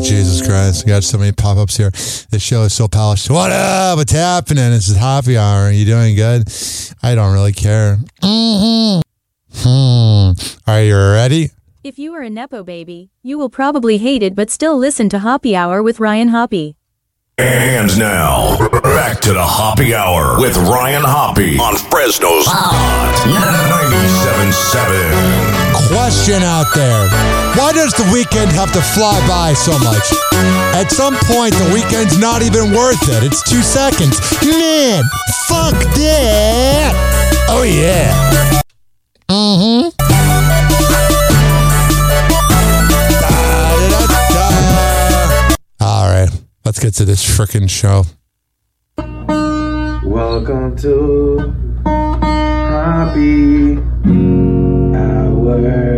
Jesus Christ. We got so many pop-ups here. This show is so polished. What up? What's happening? This is Happy Hour. Are you doing good? I don't really care. Are you ready? If you are a Nepo baby, you will probably hate it but still listen to Happy Hour with Ryan Hoppy. And now, back to the Happy Hour with Ryan Hoppy on Fresno's Hot 97.7. Question out there. Why does the weekend have to fly by so much? At some point, the weekend's not even worth it. It's 2 seconds. Man, fuck that. Oh, yeah. All right, let's get to this frickin' show. Welcome to Happy Hour.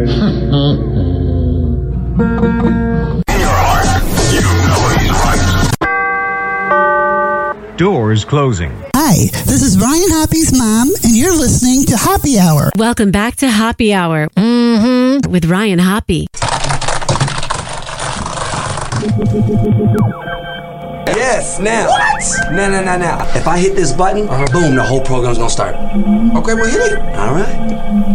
In your heart, you know he's right. Doors closing. Hi, this is Ryan Hoppy's mom, and you're listening to Happy Hour. Welcome back to Happy Hour with Ryan Hoppy. Yes, now. What? Now. If I hit this button, boom, the whole program's gonna start. Okay, well, hit it. All right.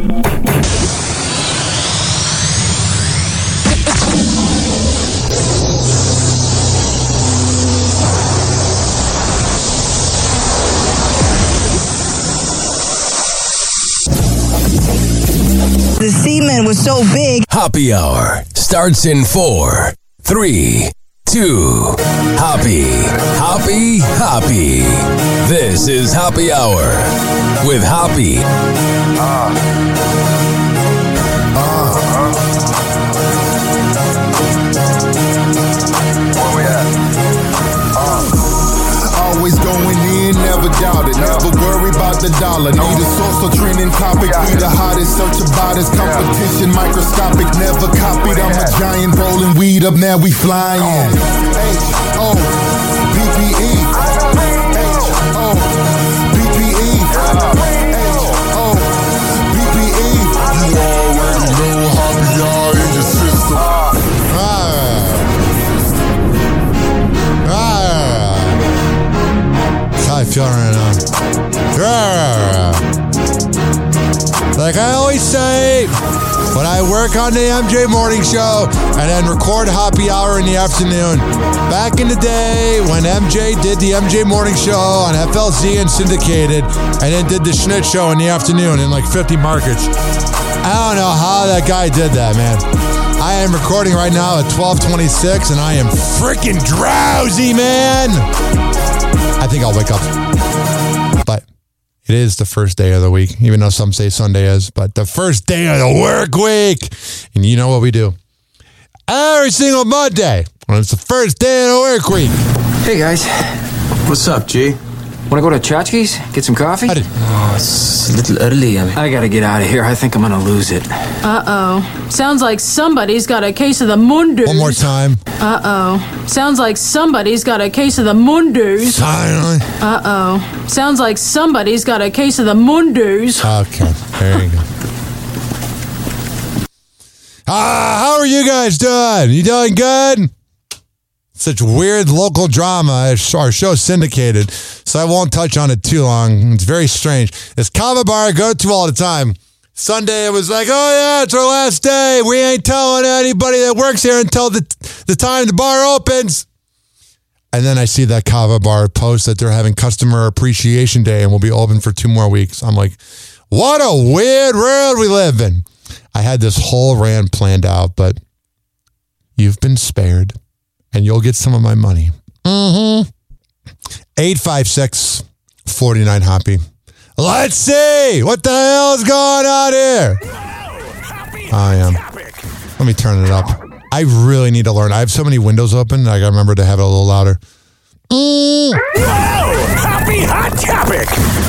The semen was so big. Happy Hour starts in 4, 3, 2. Happy. This is Happy Hour with Happy. Where we at? Always going in, never doubt it. Never worry about the dollar. Need a source or trending topic. Be the hottest, search about his competition. Microscopic, never copied. I'm a giant rolling weed up, now we flying. H-O-P-P-E. H-O-P-P-E. H-O-P-P-E. You already know Happy Hour in your system. How I feel right now. Like I always say, when I work on the MJ Morning Show and then record Happy Hour in the afternoon. Back in the day when MJ did the MJ Morning Show on FLZ and syndicated and then did the Schnitz Show in the afternoon in like 50 markets. I don't know how that guy did that, man. I am recording right now at 12:26 and I am freaking drowsy, man. I think I'll wake up. But it is the first day of the week, even though some say Sunday is, but the first day of the work week. And you know what we do? Every single Monday, when it's the first day of the work week. Hey, guys. What's up, G? Want to go to Chachki's? Get some coffee? Oh, it's a little early. I gotta get out of here. I think I'm gonna lose it. Uh-oh. Sounds like somebody's got a case of the Mundus. One more time. Uh-oh. Sounds like somebody's got a case of the Mundus. Finally. Uh-oh. Sounds like somebody's got a case of the Mundus. Okay, there you go. How are you guys doing? You doing good? Such weird local drama. Our show's syndicated, so I won't touch on it too long. It's very strange. This kava bar I go to all the time. Sunday, it was like, oh yeah, it's our last day. We ain't telling anybody that works here until the time the bar opens. And then I see that kava bar post that they're having customer appreciation day and will be open for 2 more weeks. I'm like, what a weird world we live in. I had this whole rant planned out, but you've been spared. And you'll get some of my money. 856-49-HOPPY. Let's see. What the hell is going on here? I am. Let me turn it up. I really need to learn. I have so many windows open. I got to remember to have it a little louder. Happy Hot Topic.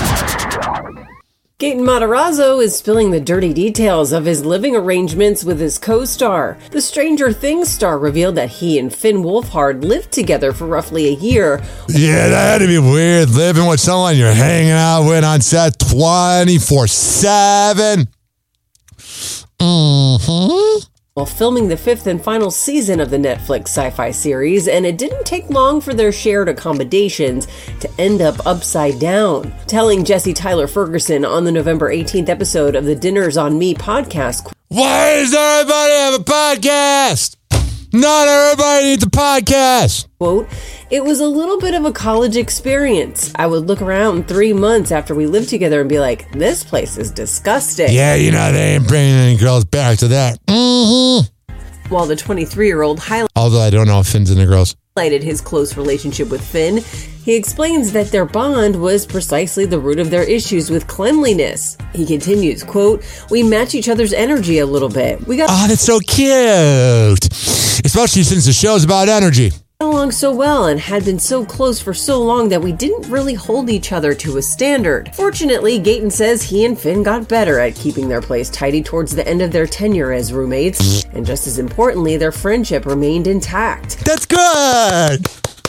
Gaten Matarazzo is spilling the dirty details of his living arrangements with his co-star. The Stranger Things star revealed that he and Finn Wolfhard lived together for roughly a year. Yeah, that had to be weird, living with someone you're hanging out with on set 24/7. while filming the 5th and final season of the Netflix sci-fi series, and it didn't take long for their shared accommodations to end up upside down. Telling Jesse Tyler Ferguson on the November 18th episode of the Dinners on Me podcast, "Why does everybody have a podcast? Not everybody needs a podcast." Quote, "It was a little bit of a college experience. I would look around 3 months after we lived together and be like, this place is disgusting." Yeah, you know, they ain't bringing any girls back to that. While the 23-year-old Although I don't know if Finn's into girls. highlighted his close relationship with Finn, he explains that their bond was precisely the root of their issues with cleanliness. He continues, quote, "We match each other's energy a little bit. We got that's so cute. Especially since the show's about energy. along so well and had been so close for so long that we didn't really hold each other to a standard. Fortunately, Gayton says he and Finn got better at keeping their place tidy towards the end of their tenure as roommates, and just as importantly, their friendship remained intact." That's good.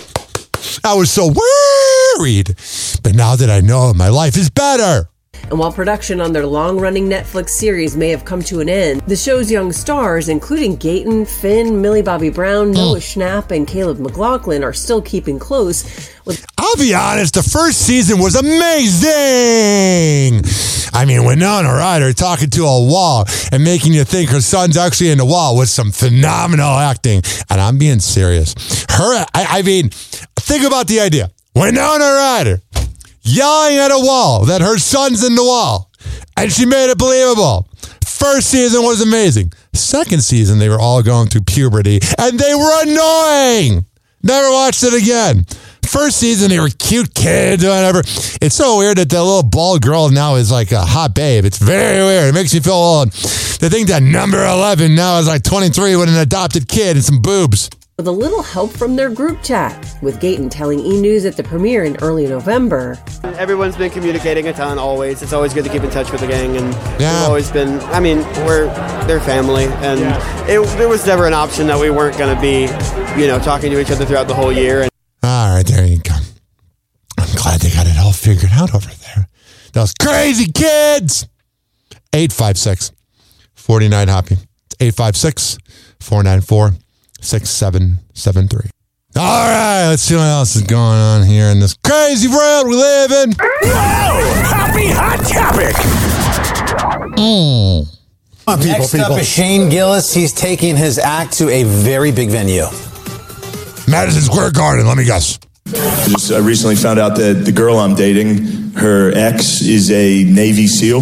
I was so worried, but now that I know, my life is better. And while production on their long-running Netflix series may have come to an end, the show's young stars, including Gayton, Finn, Millie Bobby Brown, Noah Schnapp, and Caleb McLaughlin, are still keeping close with... I'll be honest, the first season was amazing. I mean, Winona Ryder talking to a wall and making you think her son's actually in the wall was some phenomenal acting. And I'm being serious. I mean, think about the idea. Winona Ryder yelling at a wall that her son's in the wall. And she made it believable. First season was amazing. Second season, they were all going through puberty. And they were annoying. Never watched it again. First season, they were cute kids or whatever. It's so weird that the little bald girl now is like a hot babe. It's very weird. It makes me feel old. To think that number 11 now is like 23 with an adopted kid and some boobs. With a little help from their group chat, with Gayton telling E! News at the premiere in early November. Everyone's been communicating a ton always. It's always good to keep in touch with the gang, and we've always been, we're their family, and it was never an option that we weren't going to be, talking to each other throughout the whole year. All right, there you go. I'm glad they got it all figured out over there. Those crazy kids! 856-49-HOPPY. It's 856-494-6773. All right, let's see what else is going on here in this crazy world we live in. Happy Hot Topic. Next up is Shane Gillis. He's taking his act to a very big venue. Madison Square Garden, let me guess. I recently found out that the girl I'm dating, her ex is a Navy SEAL.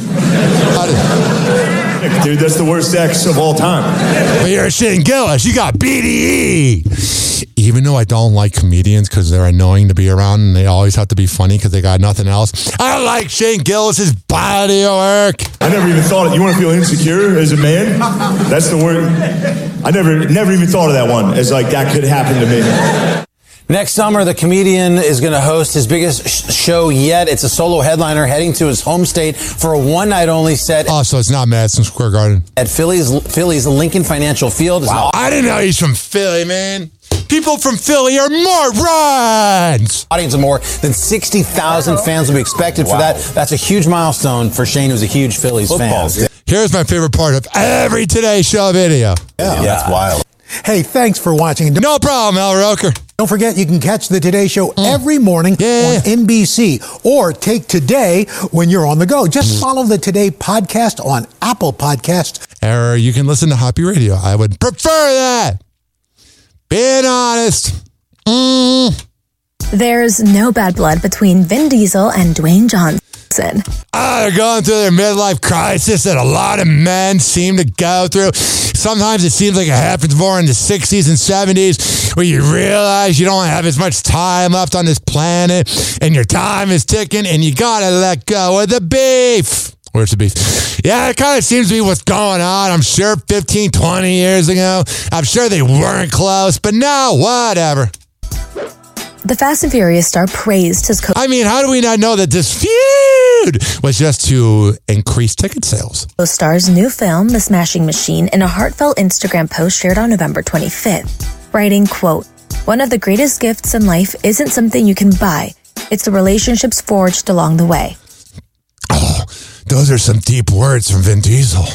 Dude, that's the worst ex of all time. But you're Shane Gillis. You got BDE. Even though I don't like comedians because they're annoying to be around and they always have to be funny because they got nothing else, I like Shane Gillis's body of work. I never even thought it. You want to feel insecure as a man? That's the word. I never even thought of that one as like that could happen to me. Next summer, the comedian is going to host his biggest show yet. It's a solo headliner heading to his home state for a one-night-only set. Oh, so it's not Madison Square Garden. At Philly's Lincoln Financial Field. Wow, I didn't know he's from Philly, man. People from Philly are morons. Audience of more than 60,000 fans will be expected for that. That's a huge milestone for Shane, who's a huge Phillies fan. Here's my favorite part of every Today Show video. Yeah, that's wild. Hey, thanks for watching. No problem, Al Roker. Don't forget, you can catch the Today Show every morning on NBC, or take Today when you're on the go. Just follow the Today podcast on Apple Podcasts. Or you can listen to Hoppy Radio. I would prefer that. Being honest. There's no bad blood between Vin Diesel and Dwayne Johnson. They're going through their midlife crisis that a lot of men seem to go through. Sometimes it seems like it happens more in the 60s and 70s where you realize you don't have as much time left on this planet and your time is ticking and you gotta let go of the beef. Where's the beef? Yeah, it kind of seems to be what's going on. I'm sure 15, 20 years ago, I'm sure they weren't close, but now, whatever. The Fast and Furious star praised his I mean, how do we not know that this feud was just to increase ticket sales? co-star's new film, The Smashing Machine, in a heartfelt Instagram post shared on November 25th, writing, quote, "One of the greatest gifts in life isn't something you can buy. It's the relationships forged along the way." Oh, those are some deep words from Vin Diesel.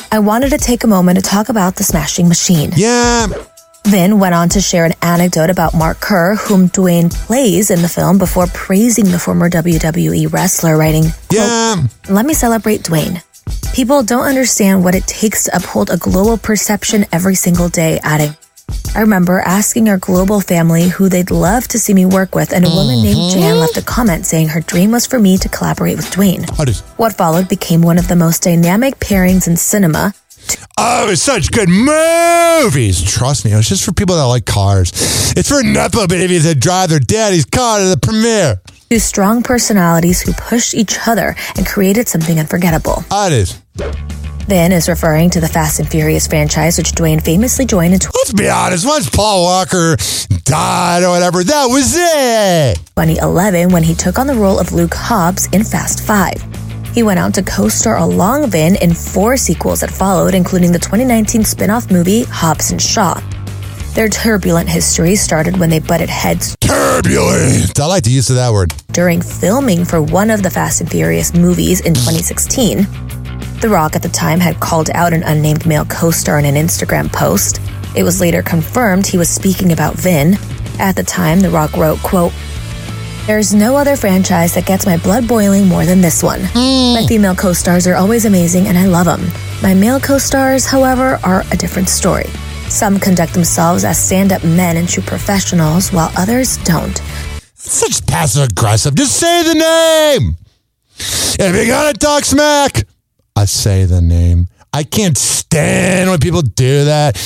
I wanted to take a moment to talk about the Smashing Machine. Yeah. Vin went on to share an anecdote about Mark Kerr, whom Dwayne plays in the film, before praising the former WWE wrestler, writing, "Yeah, let me celebrate Dwayne. People don't understand what it takes to uphold a global perception every single day," adding, "I remember asking our global family who they'd love to see me work with, and a woman named Jan left a comment saying her dream was for me to collaborate with Dwayne. What followed became one of the most dynamic pairings in cinema." Oh, it's such good movies. Trust me, it's just for people that like cars. It's for Nepo babies that drive their daddy's car to the premiere. Two strong personalities who pushed each other and created something unforgettable. It is. Vin is referring to the Fast and Furious franchise, which Dwayne famously joined in Let's be honest, once Paul Walker died or whatever, that was it. 2011, when he took on the role of Luke Hobbs in Fast 5. He went on to co-star along Vin in 4 sequels that followed, including the 2019 spin-off movie Hobbs and Shaw. Their turbulent history started when they butted heads. Turbulent! I like the use of that word. During filming for one of the Fast and Furious movies in 2016. The Rock at the time had called out an unnamed male co-star in an Instagram post. It was later confirmed he was speaking about Vin. At the time, The Rock wrote, quote, "There's no other franchise that gets my blood boiling more than this one. My female co-stars are always amazing and I love them. My male co-stars, however, are a different story. Some conduct themselves as stand-up men and true professionals, while others don't." Such passive-aggressive. Just say the name. If you're gonna talk smack, I say the name. I can't stand when people do that.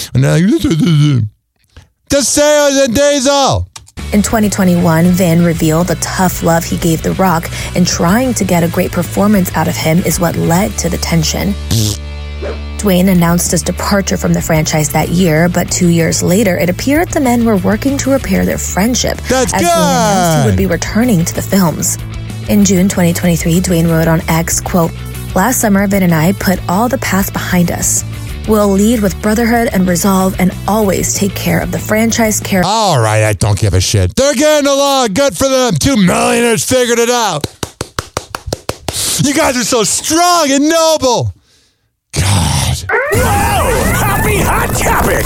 Just say it, Diesel. In 2021, Vin revealed the tough love he gave The Rock, and trying to get a great performance out of him is what led to the tension. Dwayne announced his departure from the franchise that year, but 2 years later, it appeared the men were working to repair their friendship. That's as good. Dwayne announced he would be returning to the films. In June 2023, Dwayne wrote on X, quote, "Last summer, Vin and I put all the past behind us. We'll lead with brotherhood and resolve and always take care of the franchise character." All right, I don't give a shit. They're getting along. Good for them. 2 millionaires figured it out. You guys are so strong and noble. God. Happy Hot Topic.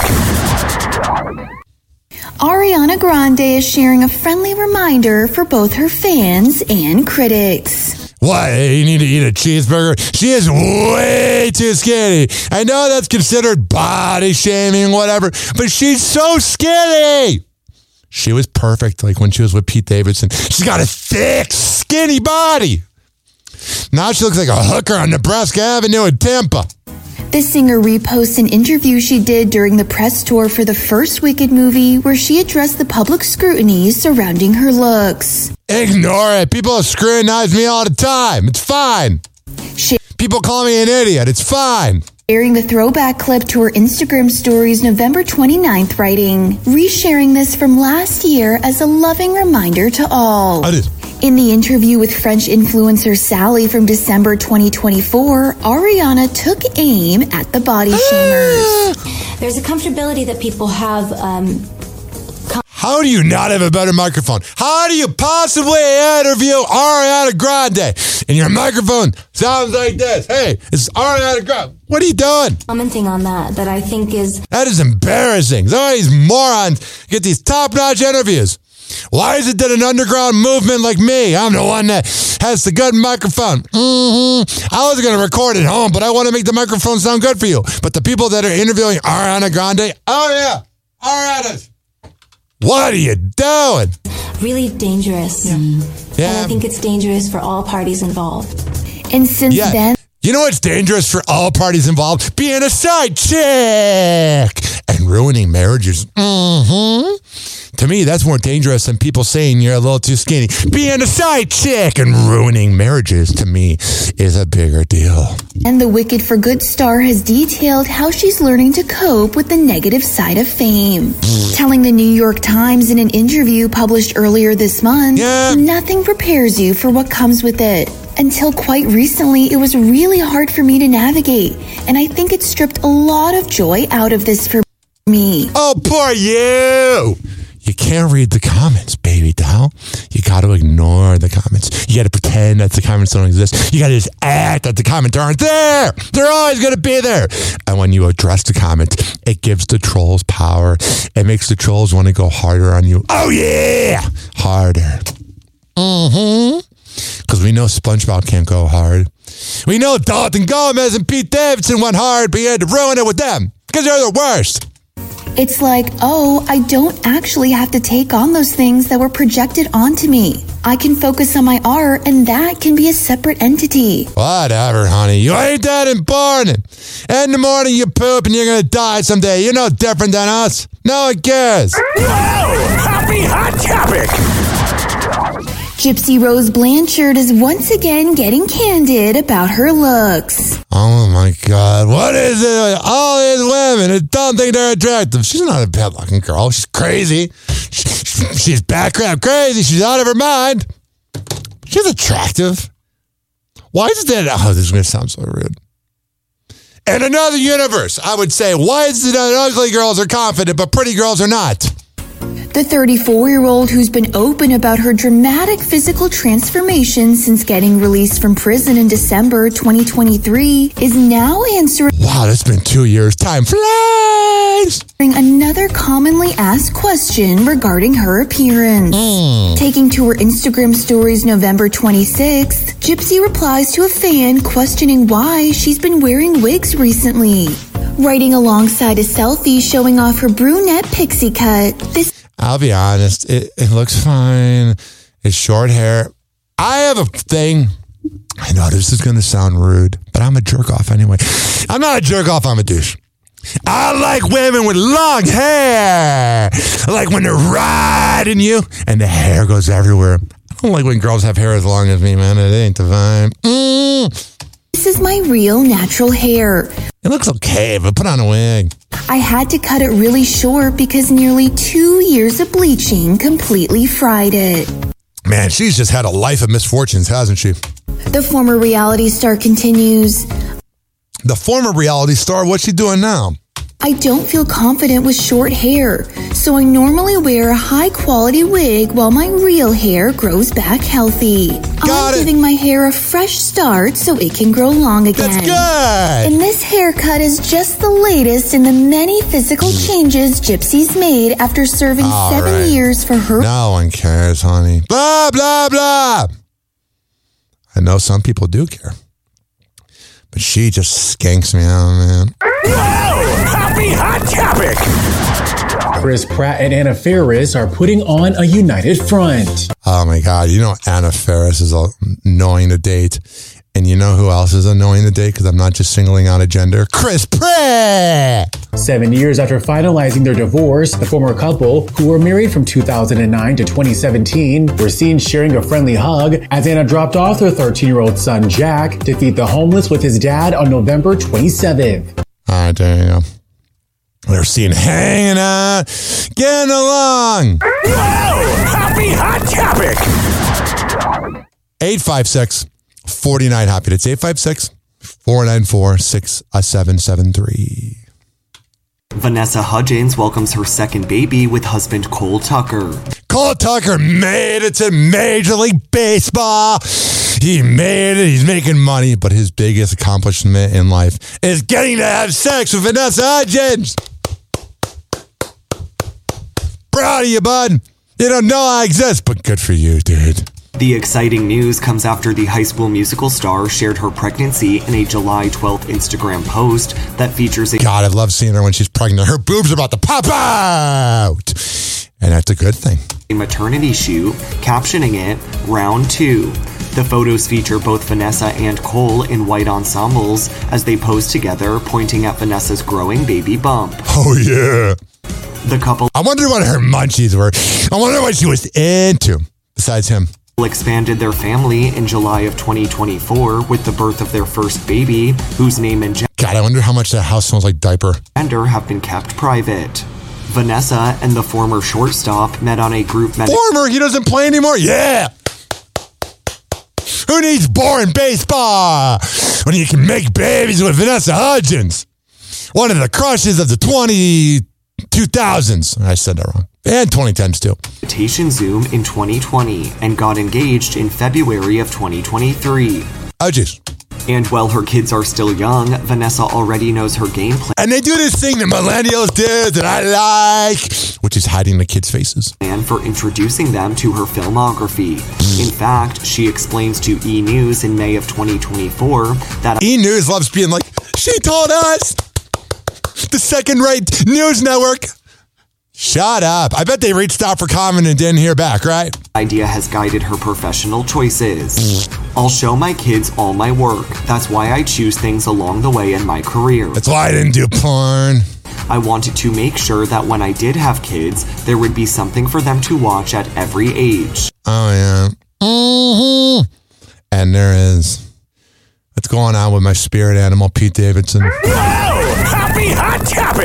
Ariana Grande is sharing a friendly reminder for both her fans and critics. What? You need to eat a cheeseburger? She is way too skinny. I know that's considered body shaming, whatever, but she's so skinny. She was perfect, like when she was with Pete Davidson. She's got a thick, skinny body. Now she looks like a hooker on Nebraska Avenue in Tampa. The singer reposts an interview she did during the press tour for the first Wicked movie, where she addressed the public scrutiny surrounding her looks. Ignore it. People scrutinize me all the time. It's fine. People call me an idiot. It's fine. Sharing the throwback clip to her Instagram stories November 29th, writing, "Resharing this from last year as a loving reminder to all." In the interview with French influencer Sally from December 2024, Ariana took aim at the body shamers. There's a comfortability that people have. How do you not have a better microphone? How do you possibly interview Ariana Grande? And your microphone sounds like this. Hey, it's Ariana Grande. What are you doing? Commenting on that I think is... That is embarrassing. Some of these morons get these top-notch interviews. Why is it that an underground movement like me, I'm the one that has the good microphone? I was going to record at home, but I want to make the microphone sound good for you. But the people that are interviewing Ariana Grande, oh yeah, Ariana's. What are you doing? Really dangerous. Yeah. And I think it's dangerous for all parties involved. And since then... You know what's dangerous for all parties involved? Being a side chick and ruining marriages. To me, that's more dangerous than people saying you're a little too skinny. Being a side chick and ruining marriages, to me, is a bigger deal. And the Wicked for Good star has detailed how she's learning to cope with the negative side of fame. Telling the New York Times in an interview published earlier this month, "Nothing prepares you for what comes with it. Until quite recently, it was really hard for me to navigate. And I think it stripped a lot of joy out of this for me." Oh, poor you. You can't read the comments, baby doll. You got to ignore the comments. You got to pretend that the comments don't exist. You got to just act that the comments aren't there. They're always going to be there. And when you address the comments, it gives the trolls power. It makes the trolls want to go harder on you. Oh, yeah. Harder. Because we know SpongeBob can't go hard. We know Dalton Gomez and Pete Davidson went hard, but you had to ruin it with them. Because they're the worst. It's like, oh, I don't actually have to take on those things that were projected onto me. I can focus on my art, and that can be a separate entity. Whatever, honey. You ain't that important. In the morning, you poop, and you're going to die someday. You're no different than us. No one cares. Whoa! Happy Hot Topic! Gypsy Rose Blanchard is once again getting candid about her looks. Oh my God. What is it? All these women that don't think they're attractive. She's not a bad looking girl. She's crazy. She's background crazy. She's out of her mind. She's attractive. Why is that? Oh, this is going to sound so rude. In another universe, I would say, why is it that ugly girls are confident, but pretty girls are not? The 34-year-old who's been open about her dramatic physical transformation since getting released from prison in December 2023 is now answering... Wow, that's been 2 years. Time flies! ...another commonly asked question regarding her appearance. Taking to her Instagram stories November 26th, Gypsy replies to a fan questioning why she's been wearing wigs recently. Writing alongside a selfie showing off her brunette pixie cut, I'll be honest, it looks fine. It's short hair. I have a thing. I know this is going to sound rude, but I'm a jerk off anyway. I'm not a jerk off, I'm a douche. I like women with long hair. I like when they're riding you and the hair goes everywhere. I don't like when girls have hair as long as me, man. It ain't the vibe. This is my real natural hair. It looks okay, but put on a wig. I had to cut it really short because nearly 2 years of bleaching completely fried it. Man, she's just had a life of misfortunes, hasn't she? The former reality star continues. The former reality star, what's she doing now? I don't feel confident with short hair, so I normally wear a high-quality wig while my real hair grows back healthy. I'm giving my hair a fresh start so it can grow long again. That's good! And this haircut is just the latest in the many physical changes Gypsy's made after serving 7 years for her. No one cares, honey. Blah, blah, blah! I know some people do care. But she just skanks me out, man. Whoa! Happy Hot Topic! Chris Pratt and Anna Faris are putting on a united front. Oh my God. You know Anna Faris is annoying to date. And you know who else is annoying to date? Because I'm not just singling out a gender. Chris Pratt! 7 years after finalizing their divorce, the former couple, who were married from 2009 to 2017, were seen sharing a friendly hug as Anna dropped off their 13-year-old son, Jack, to feed the homeless with his dad on November 27th. All right, there you go. They're seen hanging out, getting along. Whoa! Happy Hot Topic! 856-49-HAPPY. That's 856-494-6773. Vanessa Hudgens welcomes her second baby with husband Cole Tucker. Cole Tucker made it to Major League Baseball. He made it. He's making money. But his biggest accomplishment in life is getting to have sex with Vanessa Hudgens. Proud of you, bud. You don't know I exist, but good for you, dude. The exciting news comes after the High School Musical star shared her pregnancy in a July 12th Instagram post that features a... God, I love seeing her when she's pregnant. Her boobs are about to pop out. And that's a good thing. A maternity shoot, captioning it, Round 2. The photos feature both Vanessa and Cole in white ensembles as they pose together, pointing at Vanessa's growing baby bump. Oh, yeah. The couple... I wonder what her munchies were. I wonder what she was into, besides him. Expanded their family in July of 2024 with the birth of their first baby, whose name and God, I wonder how much that house smells like diaper. Gender have been kept private. Vanessa and the former shortstop met on a group... Former? He doesn't play anymore? Yeah! Who needs boring baseball when you can make babies with Vanessa Hudgens? One of the crushes of the 2000s. I said that wrong. And 2010s too. Invitation Zoom in 2020 and got engaged in February of 2023. Oh, jeez. And while her kids are still young, Vanessa already knows her game plan. And they do this thing that millennials do that I like, which is hiding the kids' faces. And for introducing them to her filmography. In fact, she explains to E! News in May of 2024 that E! News loves being like, she told us, the second-rate news network. Shut up. I bet they reached out for comment and didn't hear back, right? Idea has guided her professional choices. I'll show my kids all my work. That's why I choose things along the way in my career. That's why I didn't do porn. I wanted to make sure that when I did have kids, there would be something for them to watch at every age. Oh, yeah. Mm-hmm. And there is. What's going on with my spirit animal, Pete Davidson? Whoa! Happy Hot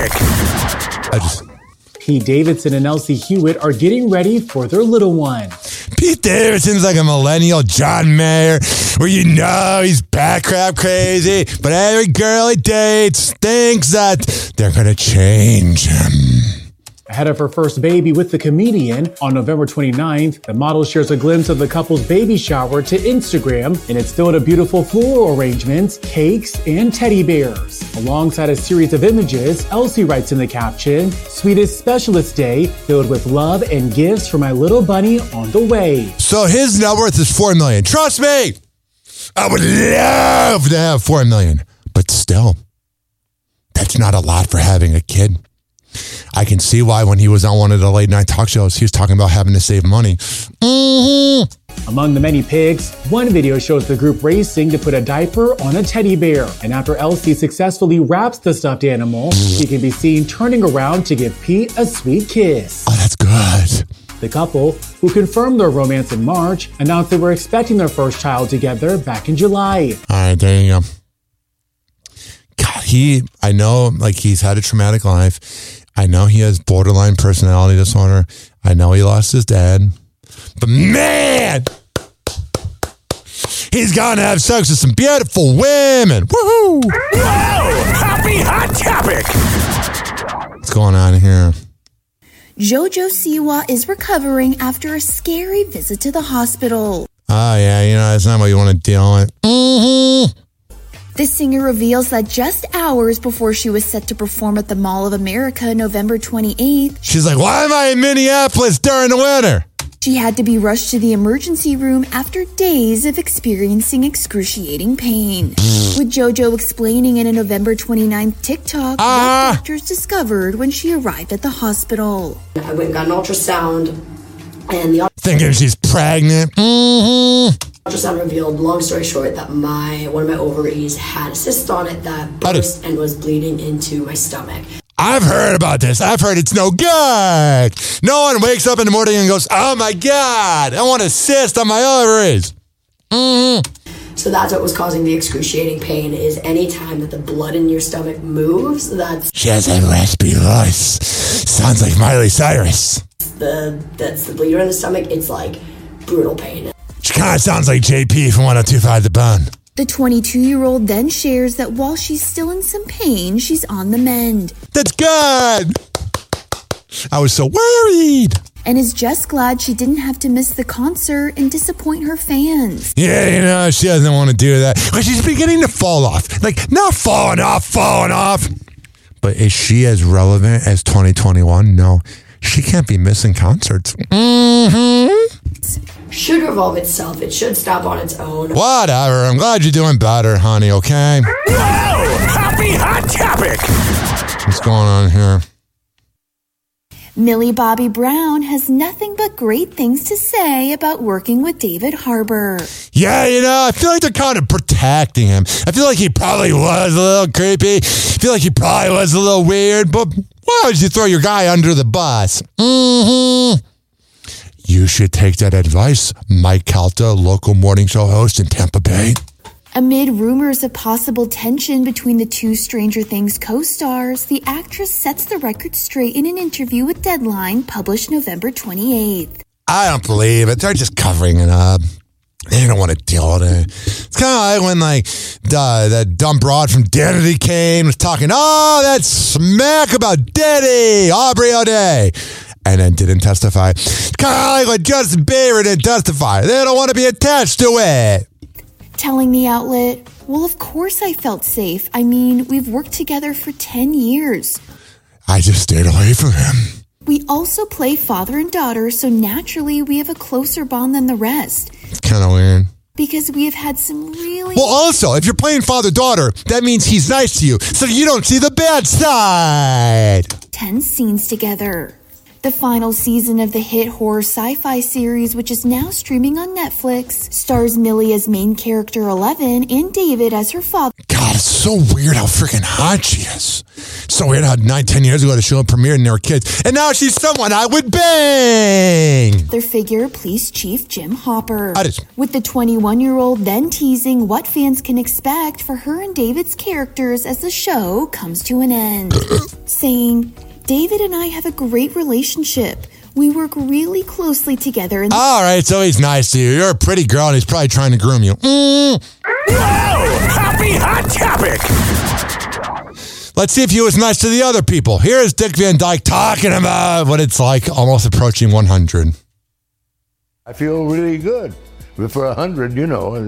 Topic! Pete Davidson and Elsie Hewitt are getting ready for their little one. Pete Davidson's like a millennial John Mayer, where you know he's back crap crazy, but every girl he dates thinks that they're going to change him. Ahead of her first baby with the comedian, on November 29th, the model shares a glimpse of the couple's baby shower to Instagram, and it's filled with beautiful floral arrangements, cakes, and teddy bears. Alongside a series of images, Elsie writes in the caption, "Sweetest Specialist Day, filled with love and gifts for my little bunny on the way." So his net worth is $4 million. Trust me, I would love to have $4 million, but still, that's not a lot for having a kid. I can see why when he was on one of the late night talk shows, he was talking about having to save money. Mm-hmm. Among the many pics, one video shows the group racing to put a diaper on a teddy bear. And after Elsie successfully wraps the stuffed animal, she can be seen turning around to give Pete a sweet kiss. Oh, that's good. The couple, who confirmed their romance in March, announced they were expecting their first child together back in July. All right, there you go. God, I know, like, he's had a traumatic life. I know he has borderline personality disorder. I know he lost his dad. But man, he's gonna have sex with some beautiful women. Woohoo! Whoa! Happy Hot Topic! What's going on here? JoJo Siwa is recovering after a scary visit to the hospital. Oh, yeah, that's not what you want to deal with. Mm-hmm. The singer reveals that just hours before she was set to perform at the Mall of America November 28th, she's like, why am I in Minneapolis during the winter? She had to be rushed to the emergency room after days of experiencing excruciating pain. With JoJo explaining in a November 29th TikTok what doctors discovered when she arrived at the hospital. I went and got an ultrasound, and the thinking she's pregnant. Mm-hmm. Ultrasound revealed, long story short, that one of my ovaries had a cyst on it that burst and was bleeding into my stomach. I've heard about this. I've heard it's no good. No one wakes up in the morning and goes, oh my God, I want a cyst on my ovaries. Mm-hmm. So that's what was causing the excruciating pain, is any time that the blood in your stomach moves, She has a raspy voice. Sounds like Miley Cyrus. That's the bleeder in the stomach. It's like brutal pain. She kind of sounds like JP from 102.5 The Bun. The 22-year-old then shares that while she's still in some pain, she's on the mend. That's good! I was so worried. And is just glad she didn't have to miss the concert and disappoint her fans. Yeah, she doesn't want to do that. But she's beginning to fall off. Like, not falling off. But is she as relevant as 2021? No. She can't be missing concerts. Mm-hmm. Should revolve itself. It should stop on its own. Whatever. I'm glad you're doing better, honey, okay? Whoa! Happy Hot Topic! What's going on here? Millie Bobby Brown has nothing but great things to say about working with David Harbour. Yeah, I feel like they're kind of protecting him. I feel like he probably was a little creepy. I feel like he probably was a little weird, but why would you throw your guy under the bus? Mm-hmm. You should take that advice, Mike Calta, local morning show host in Tampa Bay. Amid rumors of possible tension between the two Stranger Things co-stars, the actress sets the record straight in an interview with Deadline, published November 28th. I don't believe it. They're just covering it up. They don't want to deal with it. It's kind of like when that dumb broad from Diddy came, was talking, that smack about Diddy, Aubrey O'Day. and then didn't testify. Kind of like Justin Bieber didn't testify. They don't want to be attached to it. Telling the outlet, well, of course I felt safe. I mean, we've worked together for 10 years. I just stayed away from him. We also play father and daughter, so naturally we have a closer bond than the rest. It's kind of weird. Because we have had some really... Well, also, if you're playing father-daughter, that means he's nice to you, so you don't see the bad side. 10 scenes together. The final season of the hit horror sci-fi series, which is now streaming on Netflix, stars Millie as main character 11 and David as her father. God, it's so weird how freaking hot she is. So weird how 9-10 years ago the show premiered and they were kids, and now she's someone I would bang. Their figure, Police Chief Jim Hopper. I just... With the 21-year-old then teasing what fans can expect for her and David's characters as the show comes to an end. Saying, David and I have a great relationship. We work really closely together. All right, so he's nice to you. You're a pretty girl and he's probably trying to groom you. Whoa! Happy Hot Topic! Let's see if he was nice to the other people. Here's Dick Van Dyke talking about what it's like almost approaching 100. I feel really good. But for 100, you know,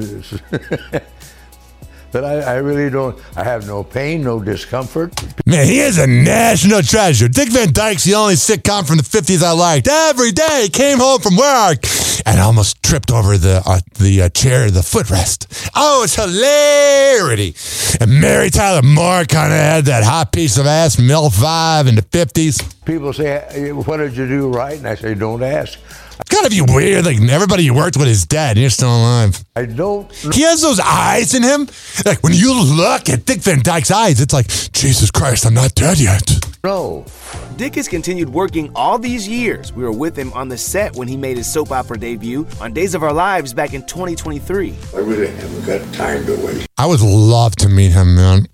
but I really don't, I have no pain, no discomfort. Man, he is a national treasure. Dick Van Dyke's the only sitcom from the 50s I liked. Every day he came home from work and almost tripped over the chair, the footrest. Oh, it's hilarity. And Mary Tyler Moore kind of had that hot piece of ass, MILF vibe in the 50s. People say, what did you do right? And I say, don't ask. It's gotta be weird. Like, everybody you worked with is dead and you're still alive. I don't. He has those eyes in him. Like, when you look at Dick Van Dyke's eyes, it's like, Jesus Christ, I'm not dead yet. No. Dick has continued working all these years. We were with him on the set when he made his soap opera debut on Days of Our Lives back in 2023. I really haven't got time to waste. I would love to meet him, man.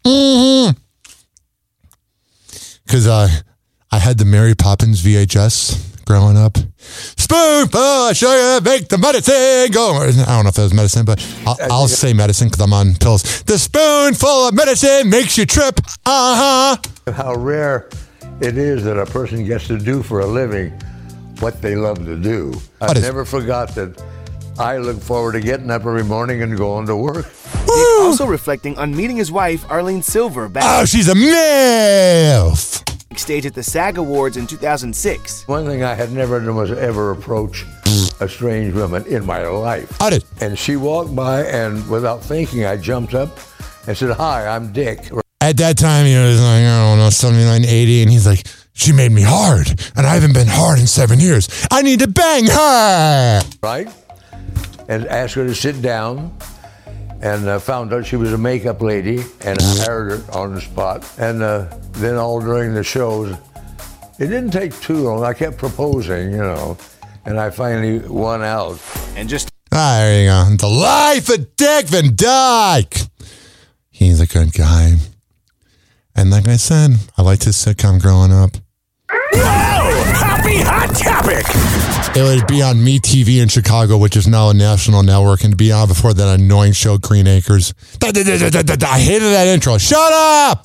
Because I had the Mary Poppins VHS growing up. Spoonful of sugar, make the medicine go. I don't know if that was medicine, but I'll say medicine because I'm on pills. The spoonful of medicine makes you trip. How rare it is that a person gets to do for a living what they love to do. I never forgot that. I look forward to getting up every morning and going to work. Dick also reflecting on meeting his wife, Arlene Silver, back. Oh, she's a MILF. Stage at the SAG Awards in 2006. One thing I had never done was ever approach a strange woman in my life. I did. And she walked by, and without thinking, I jumped up and said, "Hi, I'm Dick." At that time, he was like, I don't know, 79, 80, and he's like, she made me hard, and I haven't been hard in 7 years. I need to bang her. Right? And asked her to sit down. And found out she was a makeup lady, and I hired her on the spot. And then all during the shows, it didn't take too long. I kept proposing, you know, and I finally won out. And just... there you go. The life of Dick Van Dyke. He's a good guy. And like I said, I liked his sitcom growing up. Whoa! Happy Hot Topic! It would be on MeTV in Chicago, which is now a national network, and to be on before that annoying show, Green Acres. I hated that intro. Shut up!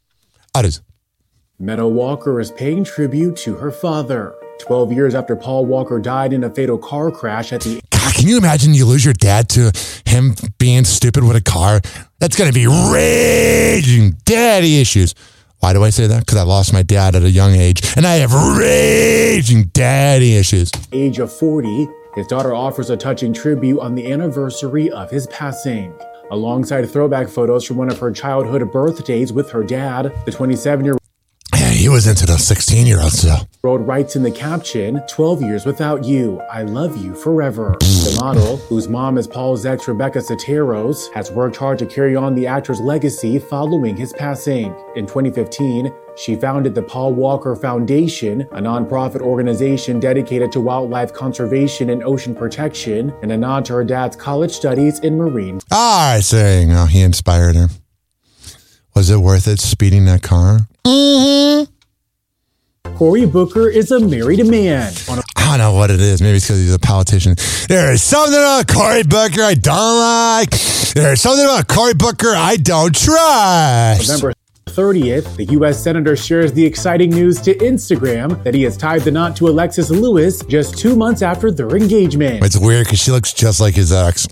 Meadow Walker is paying tribute to her father. 12 years after Paul Walker died in a fatal car crash at the... God, can you imagine you lose your dad to him being stupid with a car? That's going to be raging daddy issues. Why do I say that? Because I lost my dad at a young age, and I have raging daddy issues. Age of 40, his daughter offers a touching tribute on the anniversary of his passing. Alongside throwback photos from one of her childhood birthdays with her dad, the 27-year-old... Yeah, he was into the 16-year-olds, though. Writes in the caption, 12 years without you. I love you forever. The model, whose mom is Paul's ex Rebecca Soteros, has worked hard to carry on the actor's legacy following his passing. In 2015, she founded the Paul Walker Foundation, a nonprofit organization dedicated to wildlife conservation and ocean protection, and a nod to her dad's college studies in marine. I say, no, he inspired her. Was it worth it speeding that car? Mm-hmm. Cory Booker is a married man. I don't know what it is. Maybe it's because he's a politician. There's something about Cory Booker I don't like. There's something about Cory Booker I don't trust. November 30th, the U.S. Senator shares the exciting news to Instagram that he has tied the knot to Alexis Lewis just 2 months after their engagement. It's weird because she looks just like his ex.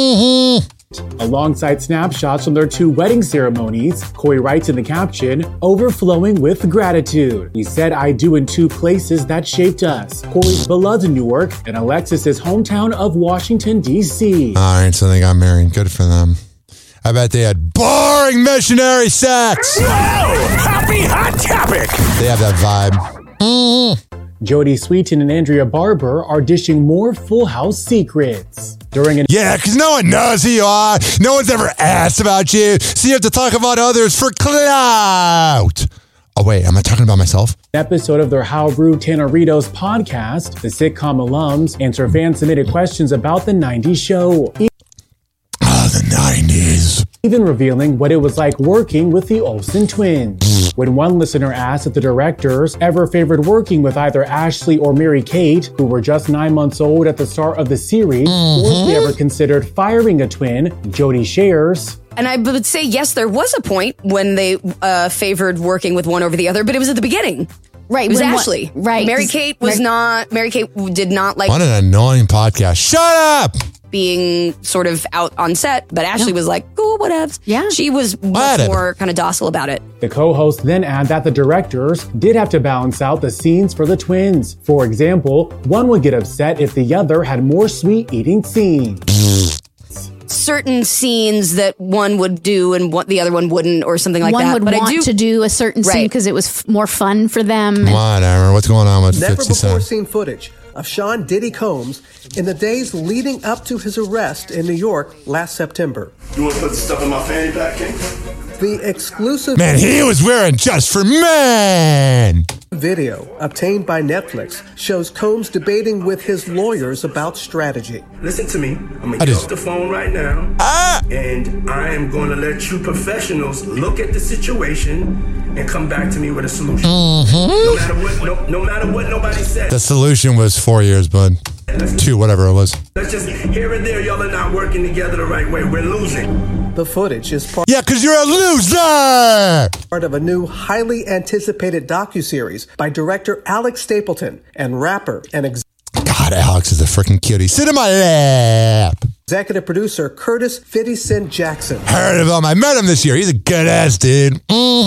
Alongside snapshots from their 2 wedding ceremonies, Corey writes in the caption, "Overflowing with gratitude. We said I do in 2 places that shaped us. Corey's beloved Newark and Alexis's hometown of Washington, D.C. All right, so they got married. Good for them. I bet they had boring missionary sex. Whoa! Happy hot topic! They have that vibe. Jodie Sweetin and Andrea Barber are dishing more Full House secrets. Yeah, because no one knows who you are. No one's ever asked about you. So you have to talk about others for clout. Oh, wait, am I talking about myself? Episode of their How Rude Tanneritos podcast, the sitcom alums answer fan-submitted questions about the 90s show. The 90s. Even revealing what it was like working with the Olsen twins. When one listener asked if the directors ever favored working with either Ashley or Mary-Kate, who were just 9 months old at the start of the series, or if they ever considered firing a twin, Jodie shares. And I would say, yes, there was a point when they favored working with one over the other, but it was at the beginning. Right. It was Ashley. Right. Mary-Kate did not like... What an annoying podcast. Shut up! Being sort of out on set, but Ashley was like, cool, whatevs. Yeah. She was much more kind of docile about it. The co-hosts then add that the directors did have to balance out the scenes for the twins. For example, one would get upset if the other had more sweet eating scenes. Certain scenes that one would do and what the other one wouldn't, or something like one that. One would want to do a certain scene because it was more fun for them. Whatever. What's going on with 50 Never before Cent? seen footage of Sean Diddy Combs in the days leading up to his arrest in New York last September. You want to put the stuff in my fanny pack, King? The exclusive... Man, he was wearing Just for Men! Video obtained by Netflix shows Combs debating with his lawyers about strategy. Listen to me. I'm going to get off the phone right now. And I am going to let you professionals look at the situation and come back to me with a solution. No matter what nobody says. The solution was 4 years, bud. 2, whatever it was. That's just here and there, y'all are not working together the right way. We're losing. The footage is part... Yeah, because you're a loser! ...part of a new, highly anticipated docuseries by director Alex Stapleton and rapper and God, Alex is a freaking cutie. Sit in my lap. Executive producer Curtis 50 Cent Jackson. Heard of him. I met him this year. He's a good ass dude.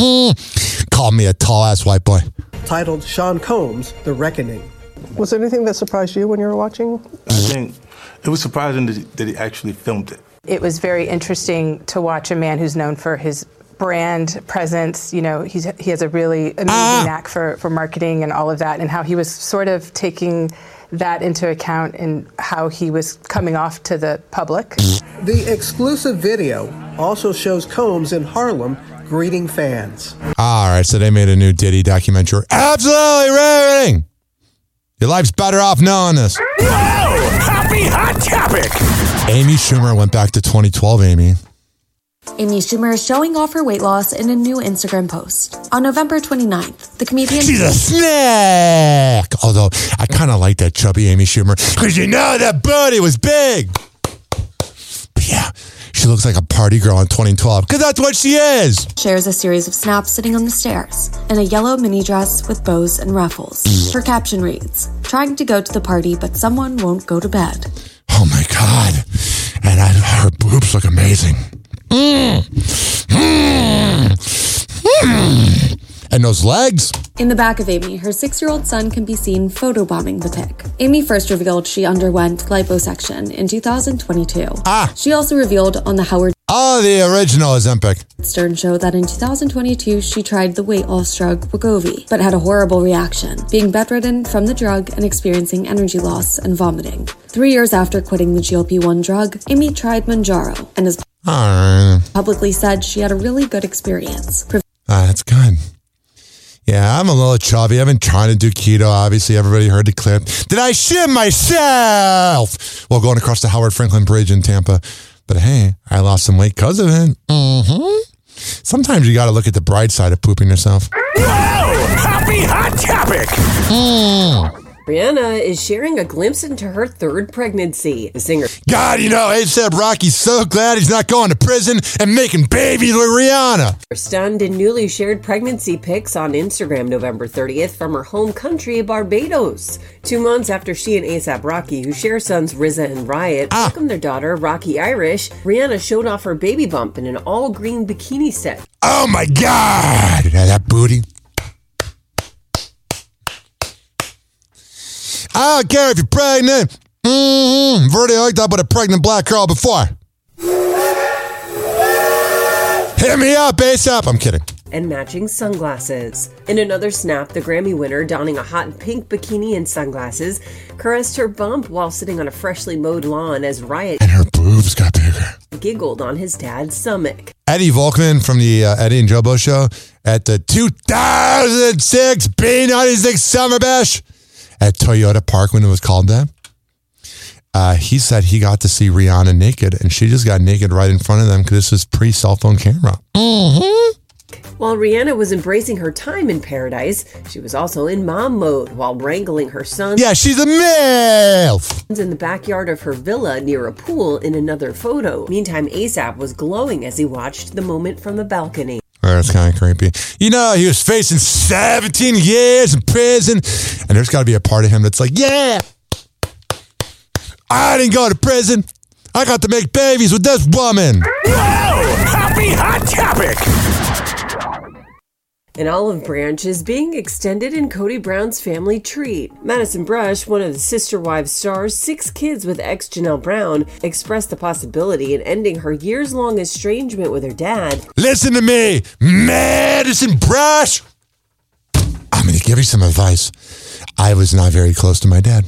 Called me a tall ass white boy. Titled Sean Combs, The Reckoning. Was there anything that surprised you when you were watching? I think it was surprising that he actually filmed it. It was very interesting to watch a man who's known for his brand presence. You know, he has a really amazing knack for marketing and all of that, and how he was sort of taking that into account in how he was coming off to the public. The exclusive video also shows Combs in Harlem greeting fans. All right, so they made a new Diddy documentary. Absolutely riveting. Your life's better off knowing this. Whoa! Happy hot topic! Amy Schumer went back to 2012, Amy. Amy Schumer is showing off her weight loss in a new Instagram post. On November 29th, the comedian... She's a snack! Although, I kind of like that chubby Amy Schumer, because you know that booty was big! But yeah, she looks like a party girl in 2012, because that's what she is! Shares a series of snaps sitting on the stairs, in a yellow mini dress with bows and ruffles. Her caption reads, "Trying to go to the party, but someone won't go to bed." Oh my God. And her boobs look amazing. And those legs. In the back of Amy, her 6-year-old son can be seen photobombing the pic. Amy first revealed she underwent liposuction in 2022. She also revealed on the Howard the original Ozempic Stern show that in 2022 she tried the weight loss drug Wegovy, but had a horrible reaction, being bedridden from the drug and experiencing energy loss and vomiting. 3 years after quitting the GLP-1 drug, Amy tried Mounjaro and has publicly said she had a really good experience. That's good. Yeah, I'm a little chubby. I've been trying to do keto. Obviously, everybody heard the clip. Did I shit myself? Well, going across the Howard Franklin Bridge in Tampa. But hey, I lost some weight because of it. Sometimes you got to look at the bright side of pooping yourself. Whoa! Happy hot topic! Rihanna is sharing a glimpse into her third pregnancy. The singer... God, A$AP Rocky's so glad he's not going to prison and making babies with Rihanna. Stunned in newly shared pregnancy pics on Instagram November 30th from her home country, Barbados. 2 months after she and A$AP Rocky, who share sons RZA and Riot, welcomed their daughter, Rocky Irish, Rihanna showed off her baby bump in an all-green bikini set. Oh my God! That booty. I don't care if you're pregnant. I've already hooked up with a pregnant black girl before. Hit me up, A$AP. I'm kidding. And matching sunglasses. In another snap, the Grammy winner, donning a hot pink bikini and sunglasses, caressed her bump while sitting on a freshly mowed lawn as Riot and her boobs got bigger. Giggled on his dad's stomach. Eddie Volkman from the Eddie and Jobo show at the 2006 B96 Summer Bash at Toyota Park when it was called that. He said he got to see Rihanna naked, and she just got naked right in front of them because this was pre-cell phone camera. While Rihanna was embracing her time in paradise, she was also in mom mode while wrangling her son. Yeah, she's a MILF! In the backyard of her villa near a pool in another photo. Meantime, A$AP was glowing as he watched the moment from the balcony. That's kind of creepy. He was facing 17 years in prison, and there's got to be a part of him that's like, yeah, I didn't go to prison. I got to make babies with this woman. Whoa! Happy Hot Topic! An olive branch is being extended in Kody Brown's family tree. Madison Brush, one of the Sister Wives stars, 6 kids with ex Janelle Brown, expressed the possibility in ending her years-long estrangement with her dad. Listen to me, Madison Brush! I'm going to give you some advice. I was not very close to my dad.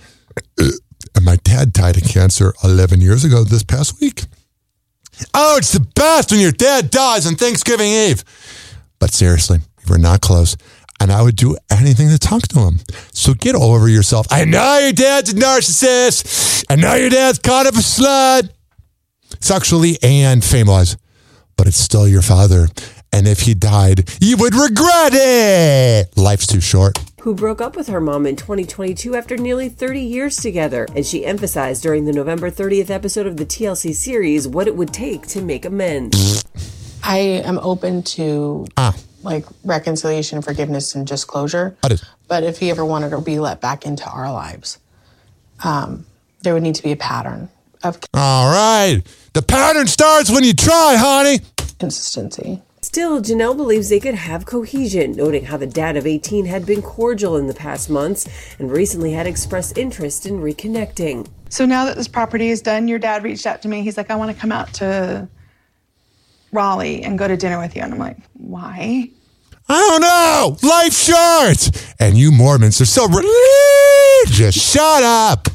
And my dad died of cancer 11 years ago this past week. Oh, it's the best when your dad dies on Thanksgiving Eve. But seriously, we're not close. And I would do anything to talk to him. So get over yourself. I know your dad's a narcissist. I know your dad's kind of a slut. Sexually and fame-wise. But it's still your father. And if he died, you would regret it. Life's too short. Who broke up with her mom in 2022 after nearly 30 years together. And she emphasized during the November 30th episode of the TLC series what it would take to make amends. I am open to reconciliation, forgiveness, and just closure. But if he ever wanted to be let back into our lives, there would need to be a pattern of... All right. The pattern starts when you try, honey. Consistency. Still, Janelle believes they could have cohesion, noting how the dad of 18 had been cordial in the past months and recently had expressed interest in reconnecting. So now that this property is done, your dad reached out to me. He's like, I want to come out to Raleigh and go to dinner with you. And I'm like, why? I don't know. Life's short. And you Mormons are so religious. Shut up.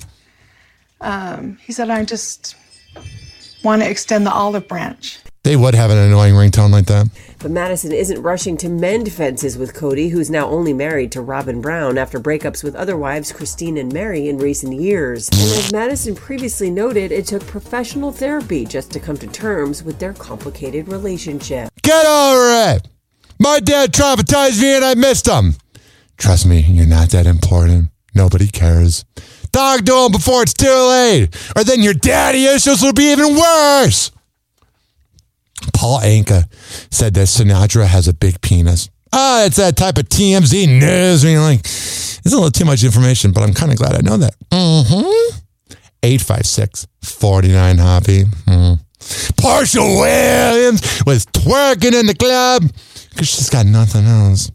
He said, I just want to extend the olive branch. They would have an annoying ringtone like that. But Madison isn't rushing to mend fences with Kody, who's now only married to Robin Brown after breakups with other wives Christine and Mary in recent years. And as Madison previously noted, it took professional therapy just to come to terms with their complicated relationship. Get over it! My dad traumatized me and I missed him. Trust me, you're not that important. Nobody cares. Talk to him before it's too late, or then your daddy issues will be even worse. Paul Anka said that Sinatra has a big penis. It's that type of TMZ news. And you're like, it's a little too much information, but I'm kind of glad I know that. 856-49-HOPPY. Portia Williams was twerking in the club because she's got nothing else.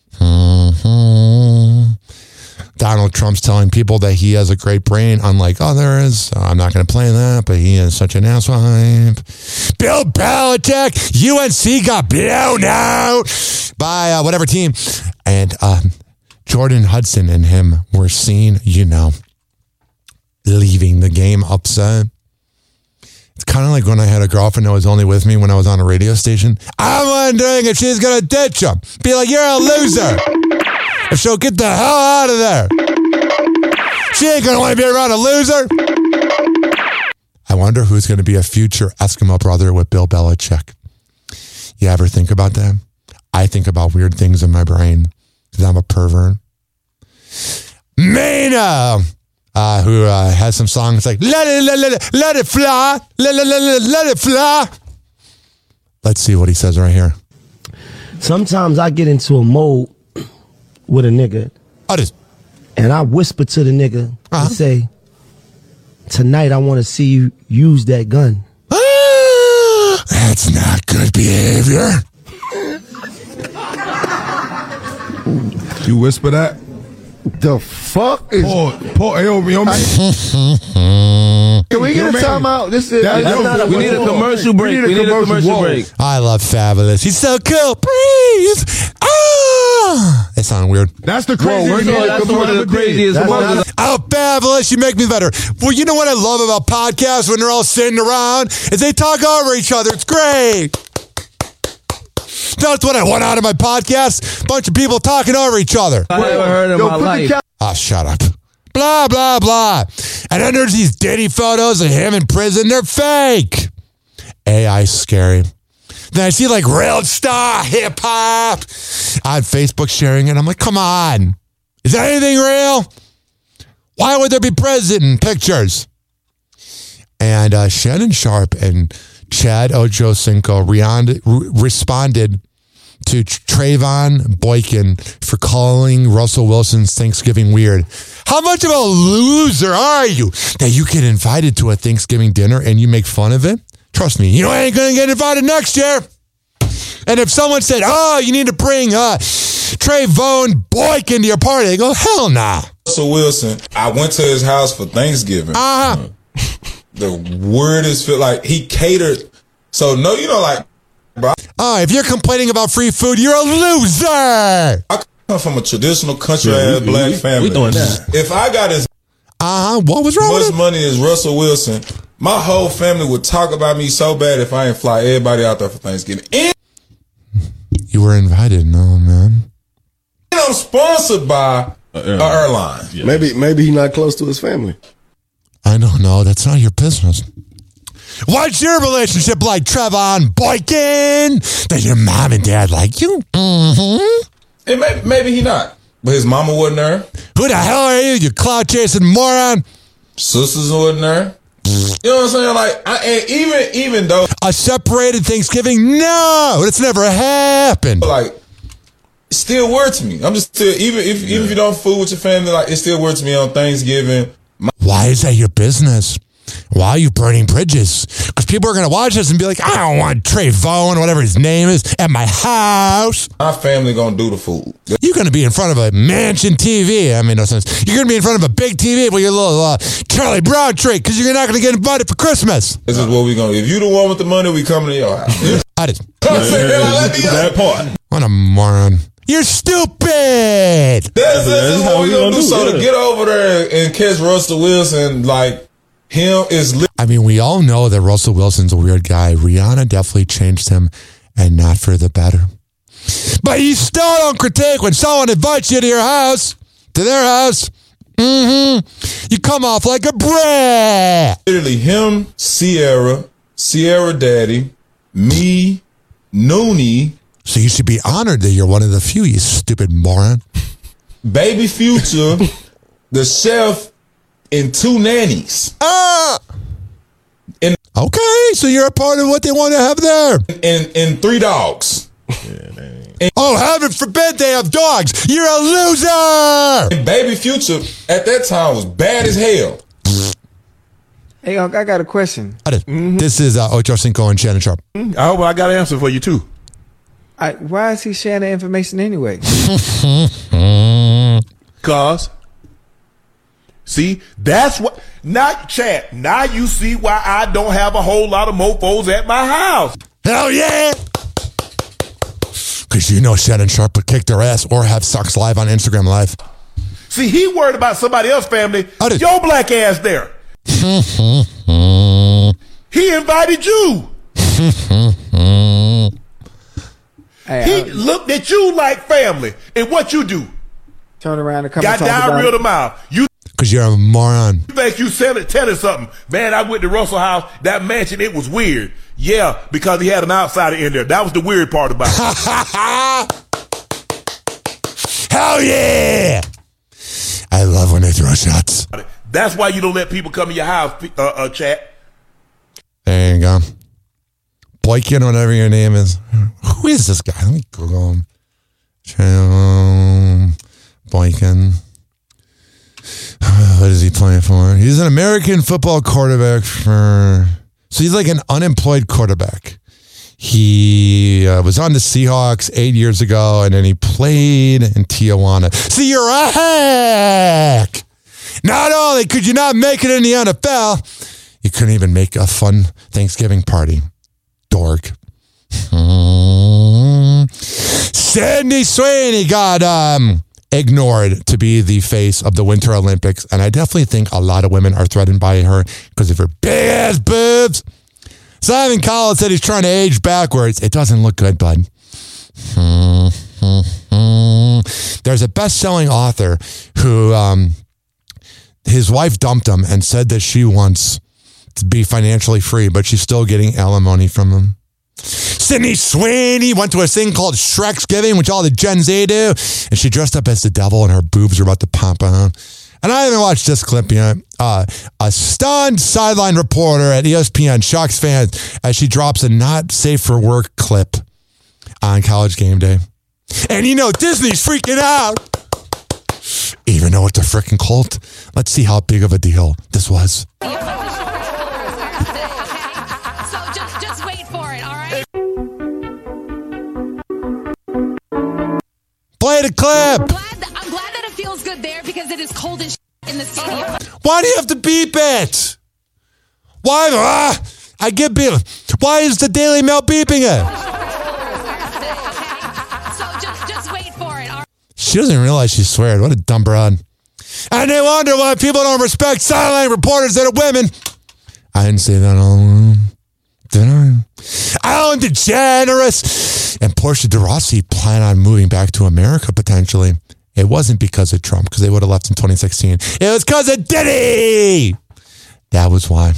Donald Trump's telling people that he has a great brain, unlike others. I'm not going to play that, but he is such an asswipe. Bill Belichick, UNC got blown out by whatever team. And Jordan Hudson and him were seen, leaving the game upset. It's kind of like when I had a girlfriend that was only with me when I was on a radio station. I'm wondering if she's going to ditch him. Be like, you're a loser. If she'll get the hell out of there. She ain't going to want to be around a loser. I wonder who's going to be a future Eskimo brother with Bill Belichick. You ever think about that? I think about weird things in my brain because I'm a pervert. Man! Pacino, who has some songs like let it fly, let it fly. Let's see what he says right here. Sometimes I get into a mode with a nigga, and I whisper to the nigga and say, tonight I want to see you use that gun. That's not good behavior. You whisper that? The fuck is... Paul, yo, man. Can we get a timeout? We need a commercial break. We need a commercial break. I love Fabulous. He's so cool. Breathe. That sounded weird. That's the craziest. That's one of the craziest ones. Oh, Fabulous. You make me better. Well, you know what I love about podcasts when they're all sitting around is they talk over each other. It's great. That's what I want out of my podcast. Bunch of people talking over each other. I never heard in my life. Shut up. Blah, blah, blah. And then there's these Diddy photos of him in prison. They're fake. AI's scary. Then I see like real star hip hop on Facebook sharing it. I'm like, come on. Is that anything real? Why would there be prison pictures? And Shannon Sharpe and Chad Ochocinco responded to Trayvon Boykin for calling Russell Wilson's Thanksgiving weird. How much of a loser are you that you get invited to a Thanksgiving dinner and you make fun of it? Trust me, you ain't going to get invited next year. And if someone said, you need to bring Trayvon Boykin to your party, they go, hell nah. Russell Wilson, I went to his house for Thanksgiving. The weirdest feel like he catered. So, no, you know, like, bro. If you're complaining about free food, you're a loser. I come from a traditional country-ass black family. We doing that. If I got as what was wrong with much money as Russell Wilson, my whole family would talk about me so bad if I didn't fly everybody out there for Thanksgiving. And you were invited, no, man. And I'm sponsored by an airline. Yeah. Maybe he's not close to his family. I don't know. That's not your business. What's your relationship like, Trayvon Boykin? Does your mom and dad like you? Mm-hmm. And maybe he not. But his mama wasn't there. Who the hell are you clout chasing moron? Sisters wasn't there. You know what I'm saying? Like, and even though a separated Thanksgiving, no, it's never happened. Like, it's still weird to me. I'm just still even if you don't fool with your family, like it's still weird to me on Thanksgiving. Why is that your business? Why are you burning bridges? Because people are going to watch this and be like, I don't want Trayvon, whatever his name is, at my house. My family going to do the food. You're going to be in front of a mansion TV. I mean, no sense. You're going to be in front of a big TV with your little Charlie Brown trick because you're not going to get invited for Christmas. This is what we're going to do. If you the one with the money, we coming to your house. I just. That part. What a moron. You're stupid. That's what we're going to do. So to get over there and catch Russell Wilson, like, him is I mean, we all know that Russell Wilson's a weird guy. Rihanna definitely changed him, and not for the better. But you still don't critique when someone invites you to your house, to their house. Mm-hmm. You come off like a brat. Literally him, Sierra Daddy, me, Noonie. So you should be honored that you're one of the few, you stupid moron. Baby Future, the chef, and 2 nannies. Okay, so you're a part of what they want to have there. And 3 dogs. Heaven forbid they have dogs. You're a loser. And Baby Future at that time was bad as hell. Hey, I got a question. This is Ochocinco and Shannon Sharpe. I hope I got an answer for you too. Why is he sharing the information anyway? Cause see, that's what. Not chat. Now you see why I don't have a whole lot of mofos at my house. Hell yeah! Because you know Shannon Sharpe would kick their ass or have Sucks Live on Instagram Live. See, he worried about somebody else's family. Your black ass there. He invited you. He looked at you like family. And what you do? Turn around and come got and talk diarrhea about of the mouth. You because you're a moron. You think you telling something. Man, I went to Russell House, that mansion, it was weird. Yeah, because he had an outsider in there. That was the weird part about it. Hell yeah! I I love when they throw shots. That's why you don't let people come to your house, chat. There you go. Boykin, whatever your name is. Who is this guy? Let me Google him. Boykin. What is he playing for? He's an American football quarterback so he's like an unemployed quarterback. He was on the Seahawks 8 years ago, and then he played in Tijuana. See, you're a hack! Not only could you not make it in the NFL, you couldn't even make a fun Thanksgiving party. Dork. Sydney Sweeney got ignored to be the face of the Winter Olympics, and I definitely think a lot of women are threatened by her because of her big-ass boobs. Simon Cowell said he's trying to age backwards. It doesn't look good, bud. There's a best-selling author who his wife dumped him and said that she wants to be financially free, but she's still getting alimony from him. Sydney Sweeney went to a thing called Shreksgiving, which all the Gen Z do, and she dressed up as the devil and her boobs are about to pop out. And I haven't watched this clip yet. A stunned sideline reporter at ESPN shocks fans as she drops a not safe for work clip on College Game Day. And you know, Disney's freaking out. Even though it's a freaking cult. Let's see how big of a deal this was. So just wait for it, all right? Play the clip. I'm glad that it feels good there because it is cold as in the stadium. Why do you have to beep it? Why? I get beep. Why is the Daily Mail beeping it? So just wait for it. All right? She doesn't realize she sweared. What a dumb broad. And they wonder why people don't respect sideline reporters that are women. I didn't say that all. Did I? Ellen DeGeneres and Portia de Rossi plan on moving back to America potentially. It wasn't because of Trump, because they would have left in 2016. It was because of Diddy. That was why.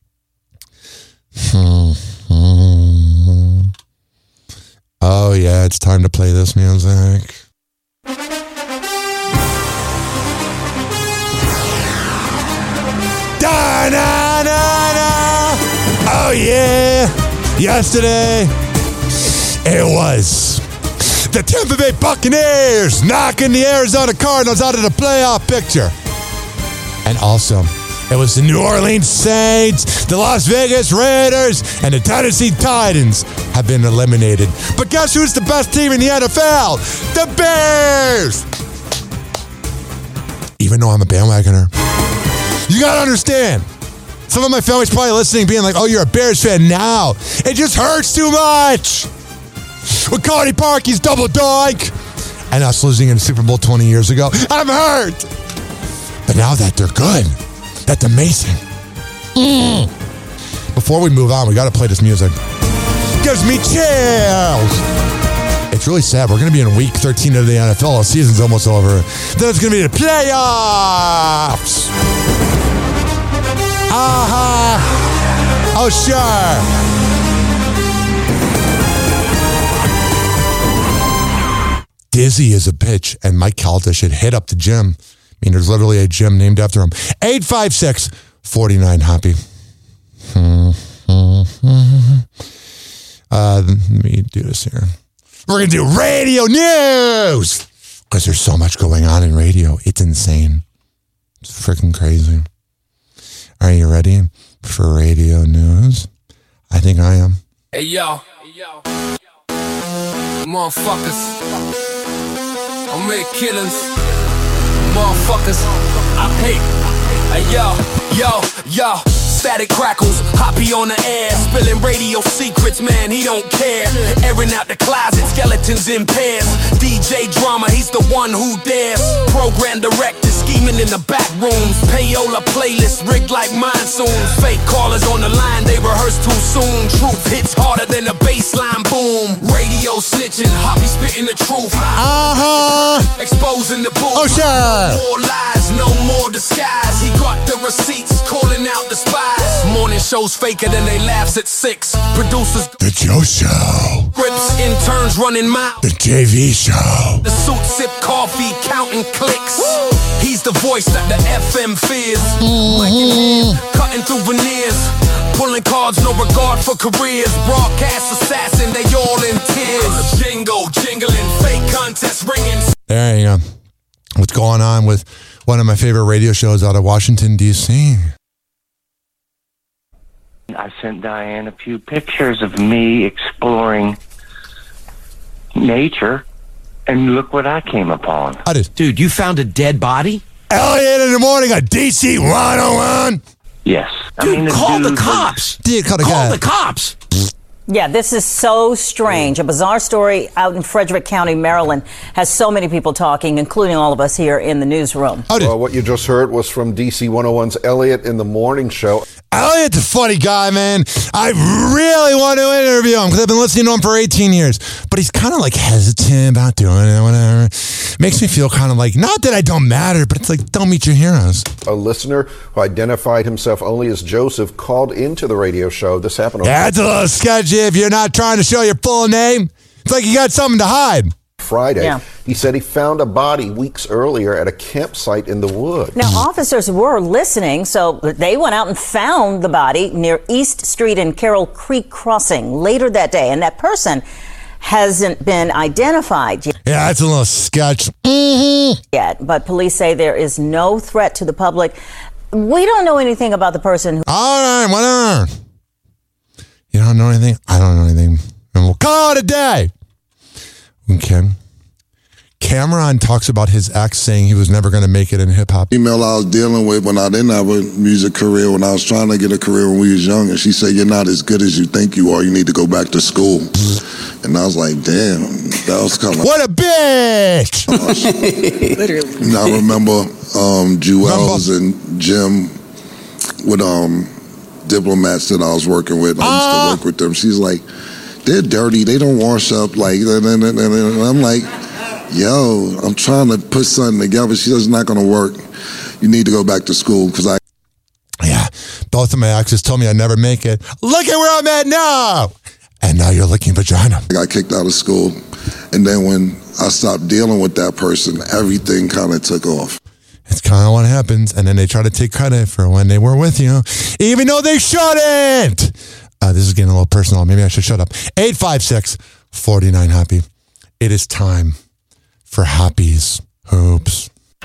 Oh, yeah, it's time to play this music. Da-na-na-na. Oh, yeah. Yesterday, it was the Tampa Bay Buccaneers knocking the Arizona Cardinals out of the playoff picture. And also, it was the New Orleans Saints, the Las Vegas Raiders, and the Tennessee Titans have been eliminated. But guess who's the best team in the NFL? The Bears! Even though I'm a bandwagoner. You gotta understand. Some of my family's probably listening, being like, oh, you're a Bears fan now. It just hurts too much. With Cody Parkey's double doink and us losing in the Super Bowl 20 years ago, I'm hurt. But now that they're good, that's amazing. Before we move on, we got to play this music. Gives me chills. It's really sad. We're going to be in week 13 of the NFL. The season's almost over. Then it's going to be the playoffs. Oh, sure. Dizzy is a bitch, and Mike Calta should hit up the gym. I mean, there's literally a gym named after him. 856-49-HOPPY. Let me do this here. We're going to do radio news because there's so much going on in radio. It's insane. It's freaking crazy. Are you ready for radio news? I think I am. Hey, yo. Motherfuckers. I make killings. Motherfuckers. I hate. Hey, yo. Static crackles, Hoppy on the air, spilling radio secrets, man, he don't care. Airing out the closet, skeletons in pairs. DJ Drama, he's the one who dares. Program director, scheming in the back rooms. Payola playlist, rigged like monsoons. Fake callers on the line, they rehearse too soon. Truth hits harder than a baseline boom. Radio snitching, Hoppy spitting the truth. Exposing the bull. Oh, sure. More lies, no more disguise. He got the receipts, calling out the spies. Morning shows faker than they laughs at 6. Producers, The Joe Show. grips, interns running mouths. The JV Show. The suit sip coffee, counting clicks. He's the voice that the FM fears. Mic in hand, cutting through veneers. Pulling cards, no regard for careers. Broadcast assassin, they all in tears. Jingle, jingling, fake contest ringing. There you go. What's going on with one of my favorite radio shows out of Washington, D.C.? I sent Diane a few pictures of me exploring nature, and look what I came upon. Dude, you found a dead body? Elliot in the morning on DC 101. Yes. Dude, call the cops. Dude, call the cops. Yeah, this is so strange. A bizarre story out in Frederick County, Maryland, has so many people talking, including all of us here in the newsroom. Well, what you just heard was from DC 101's Elliot in the Morning Show. Elliot's a funny guy, man. I really want to interview him because I've been listening to him for 18 years. But he's kind of like hesitant about doing it, whatever. Makes me feel kind of like, not that I don't matter, but it's like, don't meet your heroes. A listener who identified himself only as Joseph called into the radio show. This happened on That's a little sketchy if you're not trying to show your full name. It's like you got something to hide. Friday. Yeah. He said he found a body weeks earlier at a campsite in the woods. Now, officers were listening, so they went out and found the body near East Street and Carroll Creek Crossing later that day, and that person hasn't been identified yet. Yeah, that's a little sketch. Yet, but police say there is no threat to the public. We don't know anything about the person who... All right, whatever. You don't know anything? I don't know anything. And we'll call it a day. Okay. Cameron talks about his ex saying he was never going to make it in hip-hop. Email I was dealing with when I didn't have a music career, when I was trying to get a career when we was young, and she said, you're not as good as you think you are. You need to go back to school. And I was like, damn, that was kind of... What a bitch! Literally. And I remember Jewels and Jim with diplomats that I was working with. I used to work with them. She's like, they're dirty. They don't wash up. Like, and I'm like, yo, I'm trying to put something together. She says it's not going to work. You need to go back to school because I... Yeah, both of my exes told me I'd never make it. Look at where I'm at now! And now you're licking vagina. I got kicked out of school. And then when I stopped dealing with that person, everything kind of took off. It's kind of what happens. And then they try to take credit for when they were with you, even though they shouldn't. This is getting a little personal. Maybe I should shut up. 856-49-HAPPY. It is time for Happy's Hoops.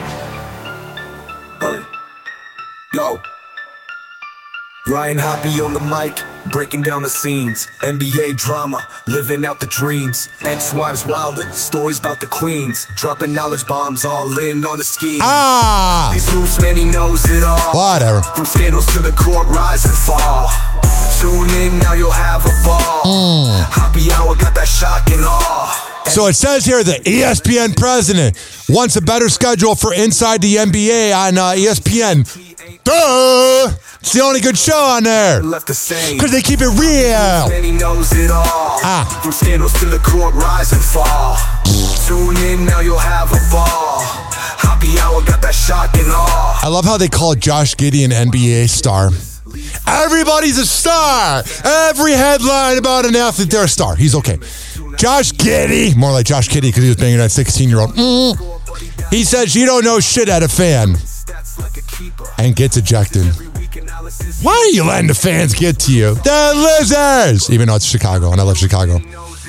Yo. Ryan Hoppy on the mic, breaking down the scenes. NBA drama, living out the dreams. Ex-wives wildin', stories about the queens. Dropping knowledge bombs, all in on the scheme. These hoops, man, he knows it all. Whatever. From scandals to the court, rise and fall. Tune in, now you'll have a ball. Hoppy Hour got that shock and awe. So it says here the ESPN president wants a better schedule for Inside the NBA on ESPN. Duh! It's the only good show on there. Because they keep it real. He knows it all. From scandals to the court, rise and fall. Tune in, now you'll have a ball. Hoppy Hour got that shock and awe. I love how they call Josh Giddey an NBA star. Everybody's a star. Every headline about an athlete, they're a star. He's okay. Josh Giddey, more like Josh Kiddey because he was banging that 16-year-old. He says you don't know shit at a fan and gets ejected. Why are you letting the fans get to you? They're losers. Even though it's Chicago, and I love Chicago.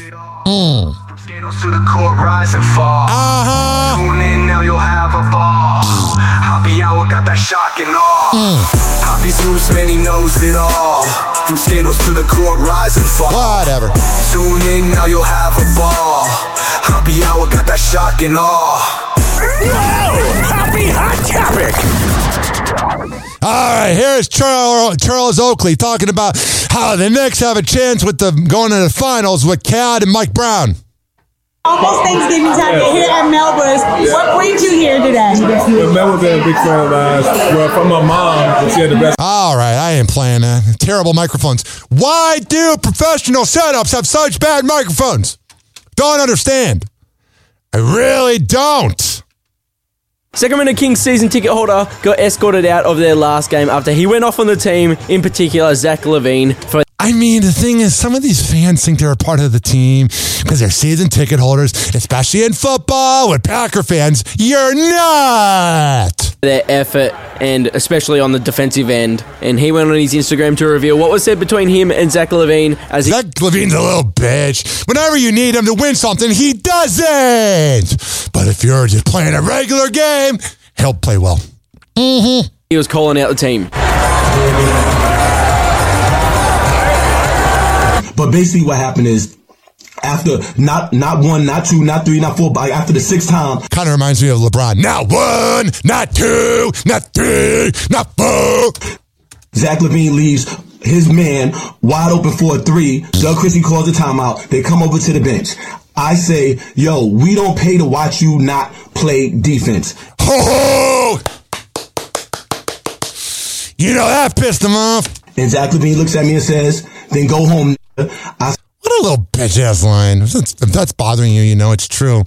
To the court, rise and fall. Tune in, now you'll have a ball. Hoppy Hour got that shock and awe. Hoppy's Hoops, man, he knows it all. From scandals to the court, rise and fall. Whatever. Tune in, now you'll have a ball. Hoppy Hour got that shock and awe. Happy Hot Topic. All right, here's Charles Oakley talking about how the Knicks have a chance with going to the finals with Cad and Mike Brown. Almost Thanksgiving time. You're here at Melba's. What brings you here today? Melba's been a big fan of ours. Well, from my mom, she had the best. All right, I ain't playing that. Terrible microphones. Why do professional setups have such bad microphones? Don't understand. I really don't. Sacramento Kings season ticket holder got escorted out of their last game after he went off on the team, in particular Zach LaVine. I mean, the thing is, some of these fans think they're a part of the team because they're season ticket holders, especially in football with Packer fans. You're not! Their effort, and especially on the defensive end. And he went on his Instagram to reveal what was said between him and Zach LaVine. Zach LaVine's a little bitch. Whenever you need him to win something, he doesn't. But if you're just playing a regular game, he'll play well. Mm-hmm. He was calling out the team. But basically what happened is, after not one, not two, not three, not four, but after the sixth time. Kind of reminds me of LeBron. Not one, not two, not three, not four. Zach LaVine leaves his man wide open for a three. Doug Christie calls a timeout. They come over to the bench. I say, yo, we don't pay to watch you not play defense. Ho ho! You know that pissed him off. And Zach LaVine looks at me and says, then go home. What a little bitch-ass line. If that's bothering you, you know it's true.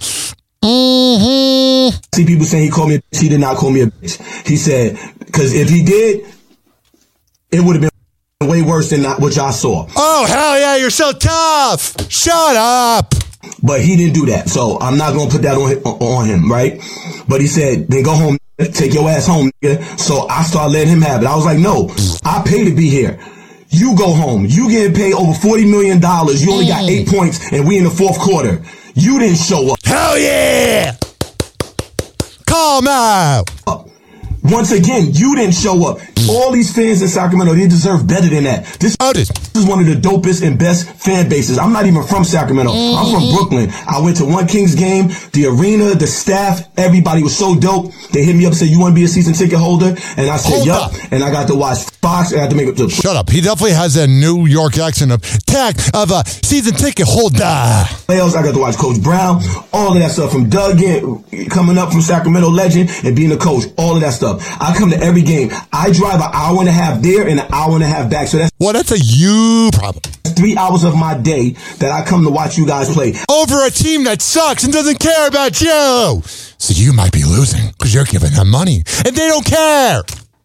Mm-hmm. I see people saying he called me a bitch. He did not call me a bitch. He said, because if he did, it would have been way worse than what y'all saw. Oh, hell yeah, you're so tough. Shut up. But he didn't do that, so I'm not going to put that on him, right? But he said, then go home, take your ass home. So I started letting him have it. I was like, no, I pay to be here. You go home. You getting paid over $40 million. You only got 8 points, and we in the fourth quarter. You didn't show up. Hell yeah! Call him out. Once again, you didn't show up. All these fans in Sacramento, they deserve better than that. This is one of the dopest and best fan bases. I'm not even from Sacramento. I'm from Brooklyn. I went to one Kings game. The arena, the staff, everybody was so dope. They hit me up and said, you want to be a season ticket holder? And I said, yup. And I got to watch Fox. I got to make it to... Shut up. He definitely has a New York accent of a season ticket holder. Playoffs, I got to watch Coach Brown. All of that stuff from Doug coming up from Sacramento legend and being a coach. All of that stuff. I come to every game. I drive an hour and a half there and an hour and a half back. So that's a you problem. 3 hours of my day that I come to watch you guys play. Over a team that sucks and doesn't care about you. So you might be losing because you're giving them money and they don't care.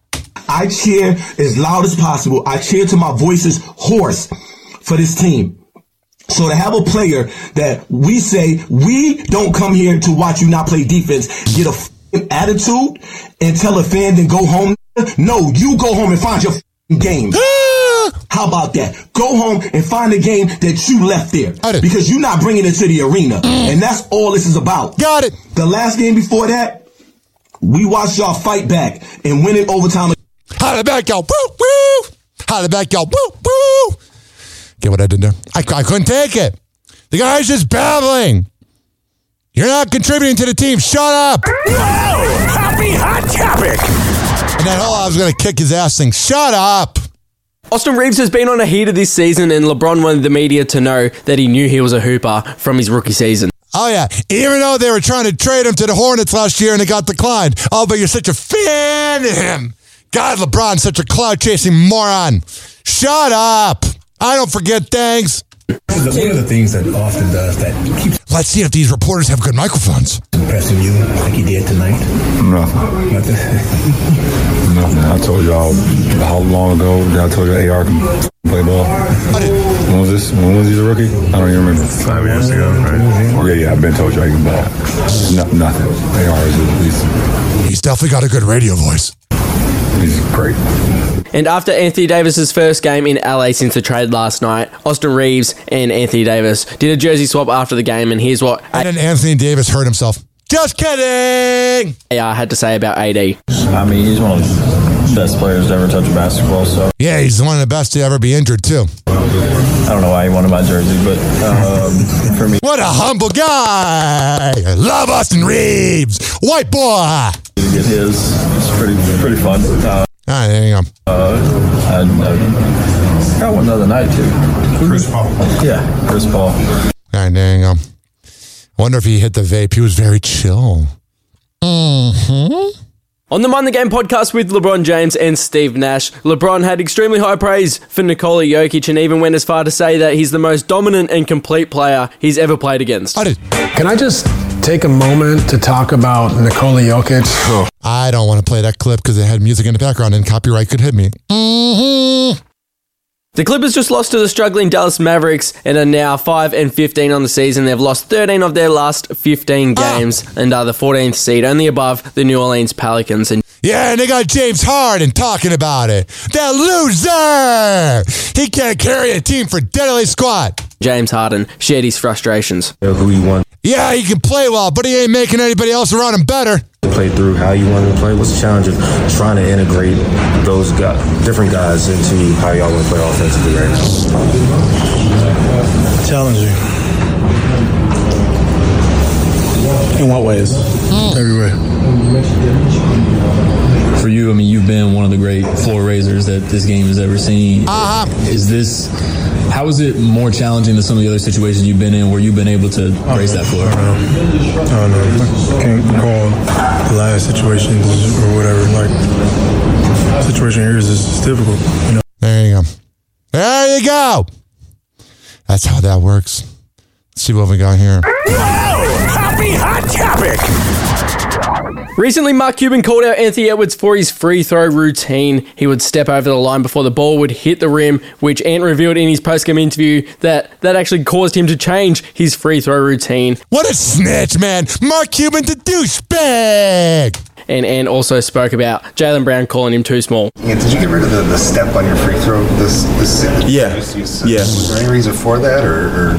I cheer as loud as possible. I cheer till my voice is hoarse for this team. So to have a player that we say, we don't come here to watch you not play defense, get a attitude and tell a fan then go home. No, you go home and find your game. How about that? Go home and find a game that you left there because you're not bringing it to the arena. And that's all this is about. Got it. The last game before that, we watched y'all fight back and win it overtime. Holla back, y'all. Woo, woo. Holla back, y'all. Woo, woo. Get what I did there? I couldn't take it. The guy's just babbling. You're not contributing to the team. Shut up. Whoa! Happy hot topic. And that whole I was going to kick his ass thing. Shut up. Austin Reeves has been on a heater this season, and LeBron wanted the media to know that he knew he was a hooper from his rookie season. Oh, yeah. Even though they were trying to trade him to the Hornets last year and it got declined. Oh, but you're such a fan of him. God, LeBron's such a cloud-chasing moron. Shut up. I don't forget things. One of the things that Austin does that keeps... Let's see if these reporters have good microphones. Impressing you like he did tonight? Nothing. I told y'all how long ago that I told you AR can play ball. When was this? When was he a rookie? I don't even remember. 5 years ago, right? Yeah, I've been told you I can ball. Nothing. AR is He's definitely got a good radio voice. He's great. And after Anthony Davis's first game in LA since the trade last night, Austin Reeves and Anthony Davis did a jersey swap after the game, and here's what... And then Anthony Davis hurt himself. Just kidding! AR had to say about AD. I mean, he's one of the best players to ever touch basketball, so... Yeah, he's one of the best to ever be injured, too. I don't know why he wanted my jersey, but for me... What a humble guy! I love Austin Reeves! White boy! To get his, it's pretty fun. All right, there you go. I got one the other night, too. Chris Paul. Yeah, Chris Paul. All right, there you go. I wonder if he hit the vape. He was very chill. Mm-hmm. On the Mind the Game podcast with LeBron James and Steve Nash, LeBron had extremely high praise for Nikola Jokic and even went as far to say that he's the most dominant and complete player he's ever played against. Can I just take a moment to talk about Nikola Jokic? I don't want to play that clip because it had music in the background and copyright could hit me. Mm-hmm. The Clippers just lost to the struggling Dallas Mavericks and are now 5-15 on the season. They've lost 13 of their last 15 games and are the 14th seed, only above the New Orleans Pelicans. Yeah, and they got James Harden talking about it. That loser! He can't carry a team for deadly squad. James Harden shared his frustrations. Who you want? Yeah, he can play well, but he ain't making anybody else around him better. Play through how you want to play. What's the challenge of trying to integrate those different guys into how y'all want to play offensively right now? Challenging. In what ways? Every way. For you, I mean, you've been one of the great floor raisers that this game has ever seen. How is it more challenging than some of the other situations you've been in where you've been able to raise that floor? I don't know. I can't call the last situations or whatever. Like, the situation here is just difficult. You know? There you go. There you go. That's how that works. Let's see what we got here. Happy Hot Topic! Recently, Mark Cuban called out Anthony Edwards for his free throw routine. He would step over the line before the ball would hit the rim, which Ant revealed in his post-game interview that actually caused him to change his free throw routine. What a snitch, man! Mark Cuban, the douchebag! And Ant also spoke about Jaylen Brown calling him too small. Did you get rid of the step on your free throw? Yeah. Was there any reason for that, or?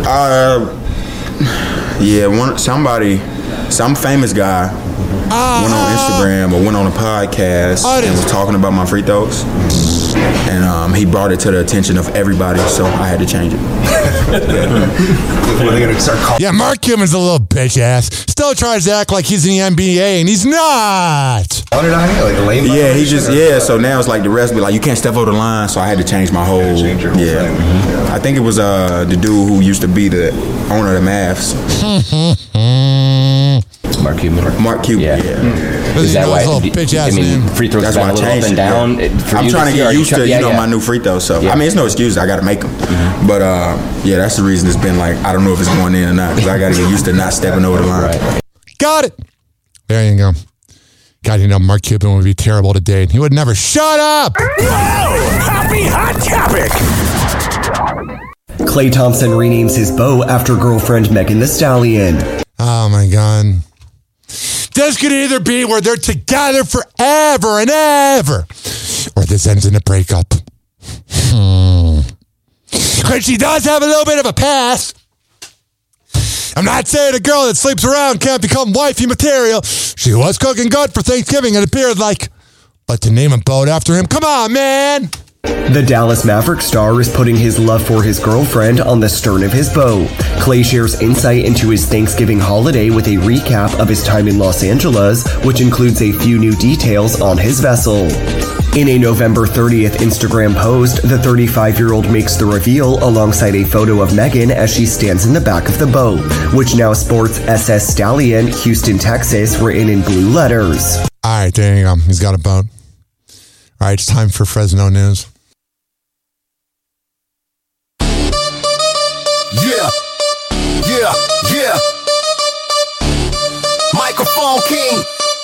Some famous guy went on Instagram or went on a podcast and was talking about my free throws. And he brought it to the attention of everybody, so I had to change it. Were they gonna start calling? Yeah, Mark Cuban's a little bitch ass. Still tries to act like he's in the NBA, and he's not. So now it's like the rest be like, you can't step over the line, so I had to change my whole. I think it was the dude who used to be the owner of the Mavs. Mark Cuban. Mark Cuban. Yeah. Is that why? Free throws that's why I changed it. Down. I'm trying to get used to my new free throws. So I mean, it's no excuse. I got to make them. But that's the reason it's been like I don't know if it's going in or not because I got to get used to not stepping over the line. Right. Got it. There you go. God, Mark Cuban would be terrible to date. He would never shut up. Happy Hot Topic! Klay Thompson renames his bow after girlfriend Megan Thee Stallion. Oh my God. This could either be where they're together forever and ever, or this ends in a breakup. Because she does have a little bit of a past. I'm not saying a girl that sleeps around can't become wifey material. She was cooking good for Thanksgiving, it appeared like. But to name a boat after him, come on, man. The Dallas Maverick star is putting his love for his girlfriend on the stern of his boat. Klay shares insight into his Thanksgiving holiday with a recap of his time in Los Angeles, which includes a few new details on his vessel. In a November 30th Instagram post, the 35-year-old makes the reveal alongside a photo of Megan as she stands in the back of the boat, which now sports SS Stallion, Houston, Texas, written in blue letters. All right, there you go. He's got a boat. All right, it's time for Fresno News. Yeah. Microphone King.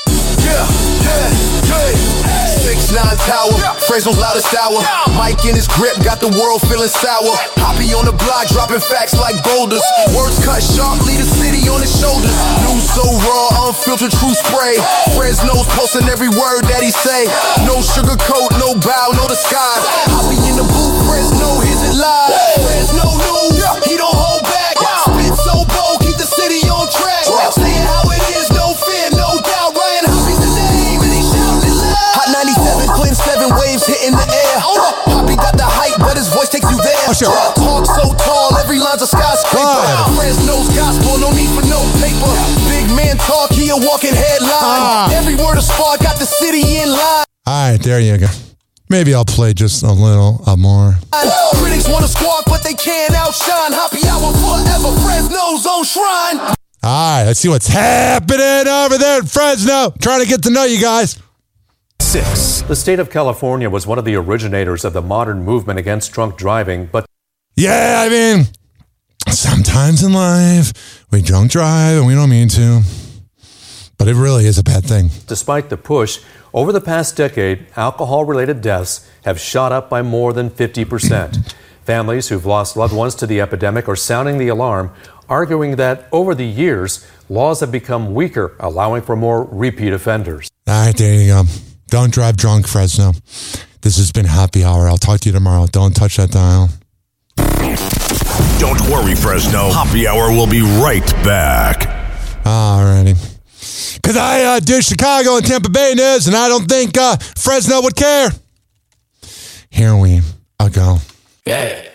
6'9" tower, Fresno's loudest hour. Mike in his grip, got the world feeling sour. Hoppy on the block, dropping facts like boulders. Words cut sharp, lead the city on his shoulders. News so raw, unfiltered true spray. Fresno's posting every word that he say. No sugarcoat, no bow, no disguise. Hoppy in the booth, Fresno, here's it live. Fresno news, he don't hold back. Spit so bold, keep the city on track. Say it how it is, no fear, no doubt. Ryan Hoppy's the name, and he shouting it loud. Hot 97, Clinton 7 waves hitting the air. Hoppy got the height, but his voice takes you there. Talk so tall, every line's a skyscraper. Fresno's gospel, no need for no paper. Big man talk, he a walking headline. Every word a spark, got the city in line. All right, there you go. Maybe I'll play just a little more. Critics want to squawk, but they can't outshine. Happy hour forever, Fresno's own shrine. All right, let's see what's happening over there in Fresno. Trying to get to know you guys. 6. The state of California was one of the originators of the modern movement against drunk driving, but... Yeah, I mean, Sometimes in life, we drunk drive and we don't mean to. But it really is a bad thing. Despite the push, over the past decade, alcohol-related deaths have shot up by more than 50%. Families who've lost loved ones to the epidemic are sounding the alarm, arguing that over the years, laws have become weaker, allowing for more repeat offenders. All right, there you go. Don't drive drunk, Fresno. This has been Happy Hour. I'll talk to you tomorrow. Don't touch that dial. Don't worry, Fresno. Happy Hour will be right back. Alrighty. Because I did Chicago and Tampa Bay news, and I don't think Fresno would care. Here we go. Yeah.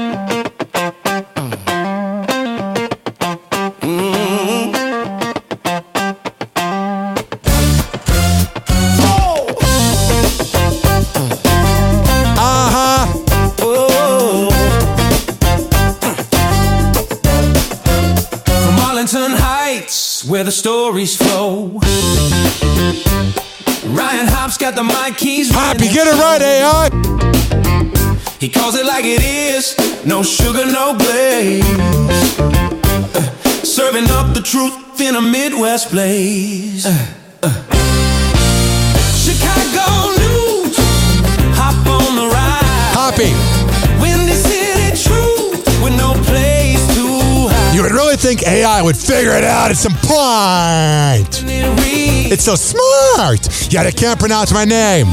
Where the stories flow. Ryan Hopp's got the mic keys. Hoppy, get it right, AI. He calls it like it is. No sugar, no glaze. Serving up the truth in a Midwest blaze. Chicago news. Hop on the ride. Hoppy. Windy City truth with no place to hide. You would really think AI would figure it out at some point. It's so smart. Yet it can't pronounce my name.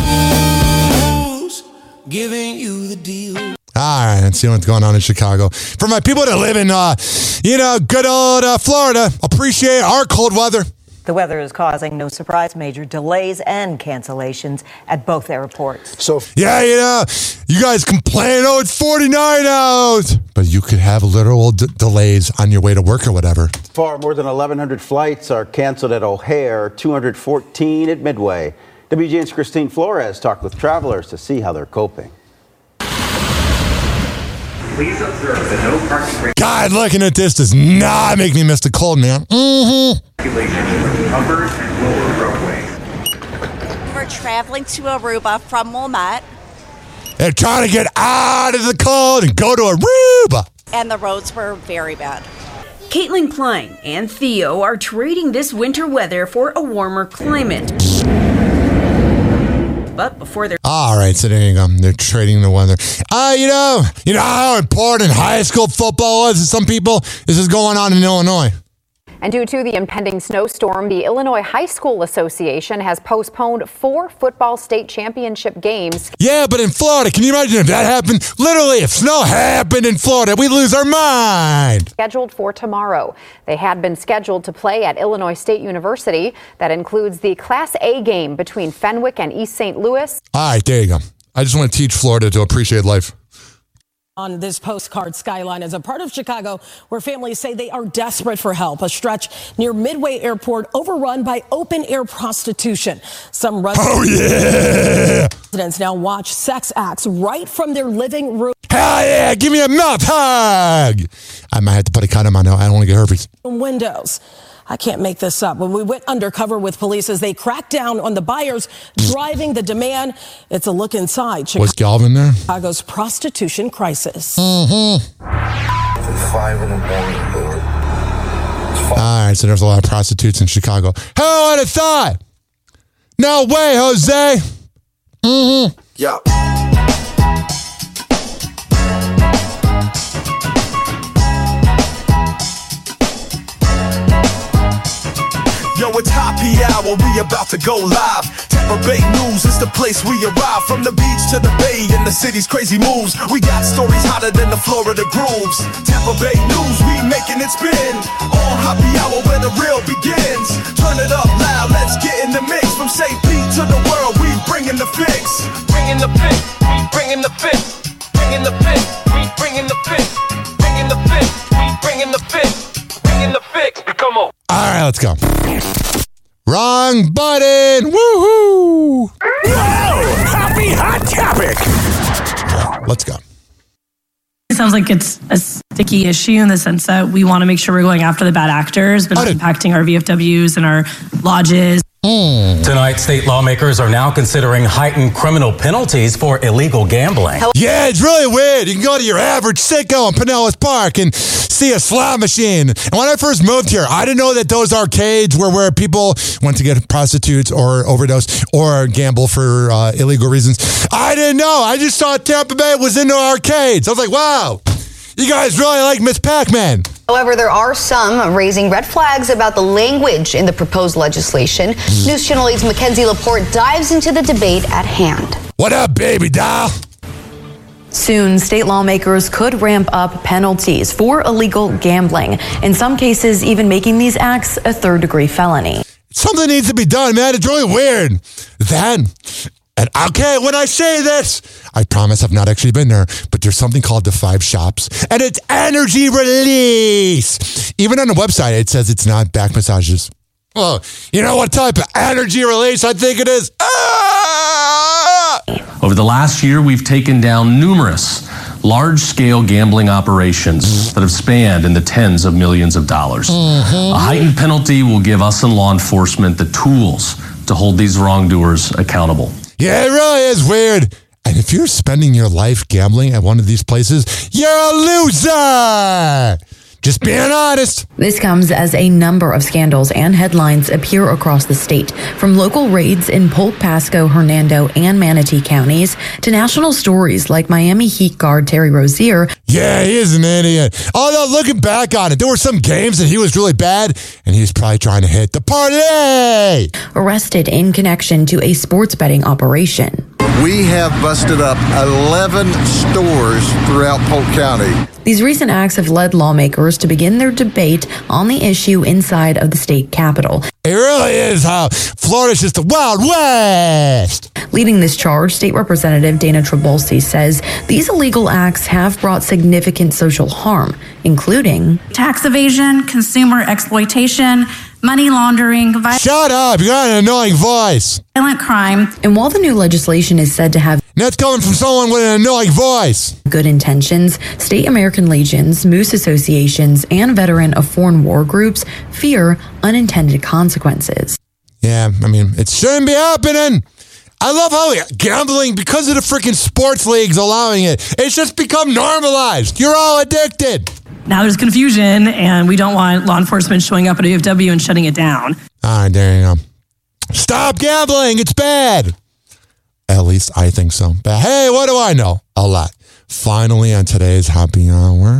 Giving you the deal. All right, let's see what's going on in Chicago. For my people that live in, good old Florida, appreciate our cold weather. The weather is causing, no surprise, major delays and cancellations at both airports. Yeah, you guys complain, it's 49 out. But you could have literal delays on your way to work or whatever. Far more than 1,100 flights are canceled at O'Hare, 214 at Midway. WGN's Christine Flores talked with travelers to see how they're coping. Please observe the no parking. God, looking at this does not make me miss the cold, man. Mm-hmm. Upper and lower roadway. We're traveling to Aruba from Wilmette. They're trying to get out of the cold and go to Aruba. And the roads were very bad. Caitlin Klein and Theo are trading this winter weather for a warmer climate. But before they're... All right, so there you go. They're trading the weather. You know how important high school football is to some people? This is going on in Illinois. And due to the impending snowstorm, the Illinois High School Association has postponed 4 football state championship games. Yeah, but in Florida, can you imagine if that happened? Literally, if snow happened in Florida, we'd lose our mind. Scheduled for tomorrow. They had been scheduled to play at Illinois State University. That includes the Class A game between Fenwick and East St. Louis. All right, there you go. I just want to teach Florida to appreciate life. On this postcard, Skyline is a part of Chicago where families say they are desperate for help. A stretch near Midway Airport overrun by open-air prostitution. Some residents now watch sex acts right from their living room. Hell yeah, give me a mouth hug. I might have to put a condom on now. I don't want to get herpes. Windows. I can't make this up. When we went undercover with police as they cracked down on the buyers driving the demand, it's a look inside Was Galvin there? Chicago's prostitution crisis. Mm-hmm. 5 in the morning, Lord. All right, so there's a lot of prostitutes in Chicago. Who would have thought? No way, Jose. Mm-hmm. Yeah. Yo, it's Happy Hour, we about to go live. Tampa Bay News is the place we arrive. From the beach to the bay and the city's crazy moves. We got stories hotter than the Florida grooves. Tampa Bay News, we making it spin. On Happy Hour where the real begins. Turn it up loud, let's get in the mix. From St. Pete to the world, we bringing the fix. Bringing the fix, we bringing the fix. Bringing the fix, we bringing the fix. Bringing the fix, we bringing the fix. Bringing the fix, come on. All right, let's go. Wrong button. Woohoo! Whoa! Happy hot topic. Let's go. It sounds like it's a sticky issue in the sense that we want to make sure we're going after the bad actors, but not impacting our VFWs and our lodges. Tonight, state lawmakers are now considering heightened criminal penalties for illegal gambling. Yeah, it's really weird. You can go to your average sicko in Pinellas Park and see a slot machine. And when I first moved here, I didn't know that those arcades were where people went to get prostitutes or overdose or gamble for illegal reasons. I didn't know. I just saw Tampa Bay was into arcades. I was like, wow, you guys really like Miss Pac-Man. However, there are some raising red flags about the language in the proposed legislation. News Channel 8's Mackenzie Laporte dives into the debate at hand. What up, baby doll? Soon, state lawmakers could ramp up penalties for illegal gambling, in some cases even making these acts a third-degree felony. Something needs to be done, man. It's really weird. And okay, when I say this, I promise I've not actually been there, but there's something called the 5 Shops, and it's energy release. Even on the website, it says it's not back massages. Well, you know what type of energy release I think it is? Over the last year, we've taken down numerous large-scale gambling operations that have spanned in the tens of millions of dollars. A heightened penalty will give us and law enforcement the tools to hold these wrongdoers accountable. Yeah, it really is weird. And if you're spending your life gambling at one of these places, you're a loser. Just being honest. This comes as a number of scandals and headlines appear across the state, from local raids in Polk, Pasco, Hernando, and Manatee counties to national stories like Miami Heat guard Terry Rozier. Yeah, he is an idiot. Although looking back on it, there were some games that he was really bad, and he was probably trying to hit the party. Arrested in connection to a sports betting operation. We have busted up 11 stores throughout Polk County. These recent acts have led lawmakers to begin their debate on the issue inside of the state capitol. It really is how Florida's just the Wild West. Leading this charge, State Representative Dana Trabolsi says these illegal acts have brought significant social harm, including tax evasion, consumer exploitation, money laundering, Shut up, you got an annoying voice. Violent crime. And while the new legislation is said to have that's coming from someone with an annoying voice. Good intentions, state American Legions, Moose Associations, and veteran of foreign war groups fear unintended consequences. Yeah, I mean, it shouldn't be happening. I love how gambling, because of the freaking sports leagues allowing it, it's just become normalized. You're all addicted. Now there's confusion, and we don't want law enforcement showing up at UFW and shutting it down. All right, there you go. Stop gambling. It's bad. At least I think so. But hey, what do I know? A lot. Finally on today's happy hour.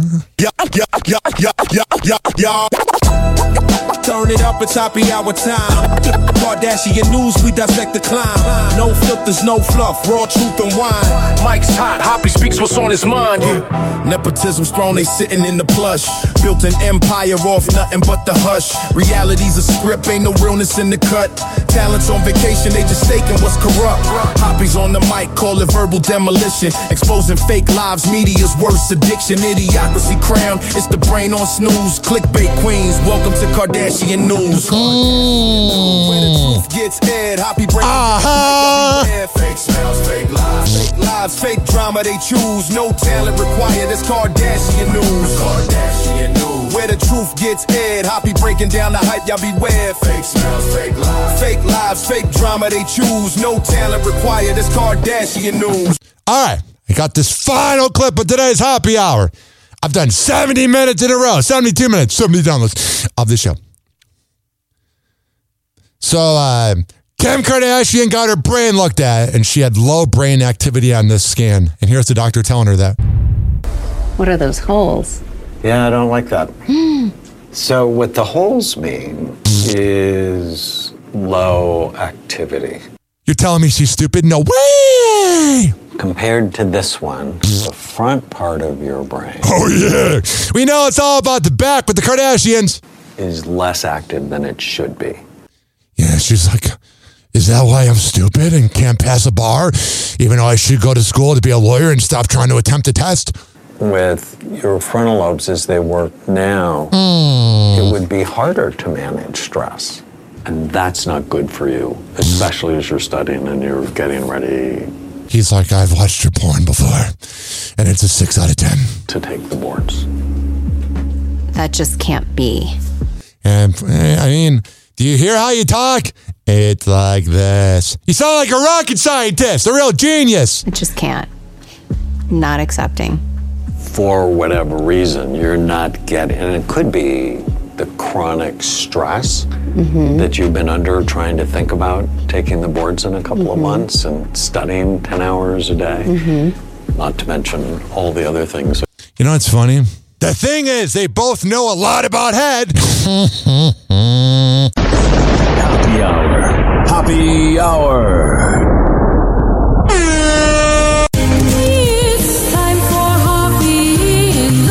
Turn it up, it's happy hour time. Kardashian news, we dissect the climb. No filters, no fluff, raw truth and wine. Mike's hot, Hoppy speaks what's on his mind. Nepotism's throne, they sitting in the plush. Built an empire off nothing but the hush. Reality's a script, ain't no realness in the cut. Talents on vacation, they just staking what's corrupt. Hoppy's on the mic, call it verbal demolition. Exposing fake lives, media's worst addiction. Idiocracy crown, it's the brain on snooze. Clickbait queens, welcome to Kardashian news. Where the truth gets aired, Hoppy breaking fake smells, fake lives, fake drama they choose. No talent required, it's Kardashian news. Kardashian news. Where the truth gets aired, Hoppy breaking down the hype, y'all beware. Fake smells, fake lives, fake drama they choose. No talent required, it's Kardashian news. All right, I got this final clip of today's happy hour. I've done 70 minutes in a row, 72 minutes, 70 downloads of the show. So, Kim Kardashian got her brain looked at, and she had low brain activity on this scan. And here's the doctor telling her that. What are those holes? Yeah, I don't like that. So what the holes mean is low activity. You're telling me she's stupid? No way! Compared to this one, the front part of your brain. Oh, yeah. We know it's all about the back with the Kardashians. Is less active than it should be. Yeah, she's like, is that why I'm stupid and can't pass a bar, even though I should go to school to be a lawyer and stop trying to attempt a test? With your frontal lobes as they work now, it would be harder to manage stress. And that's not good for you, especially as you're studying and you're getting ready. He's like, I've watched your porn before, and it's a 6 out of 10. To take the boards. That just can't be. And, I mean, do you hear how you talk? It's like this. You sound like a rocket scientist, a real genius. I just can't. Not accepting. For whatever reason, you're not getting, and it could be the chronic stress that you've been under trying to think about taking the boards in a couple of months and studying 10 hours a day, not to mention all the other things. You know what's funny? The thing is, they both know a lot about head. Happy Hour. Happy Hour. It's time for Hoppy in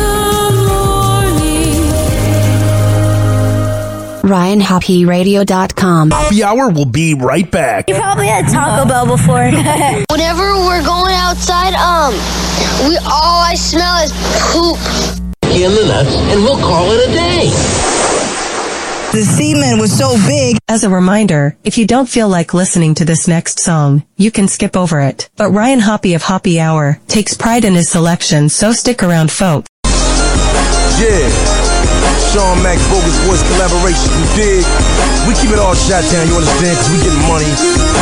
the morning. RyanHoppyRadio.com. Happy Hour will be right back. You probably had Taco Bell before. Whenever we're going outside, all I smell is poop. In the nuts, and we'll call it a day. The semen was so big. As a reminder, if you don't feel like listening to this next song, you can skip over it. But Ryan Hoppy of Hoppy Hour takes pride in his selection, so stick around, folks. Yeah. Sean Mac, Bogus Boys collaboration, you dig? We keep it all shot down, you understand? Cause we getting money.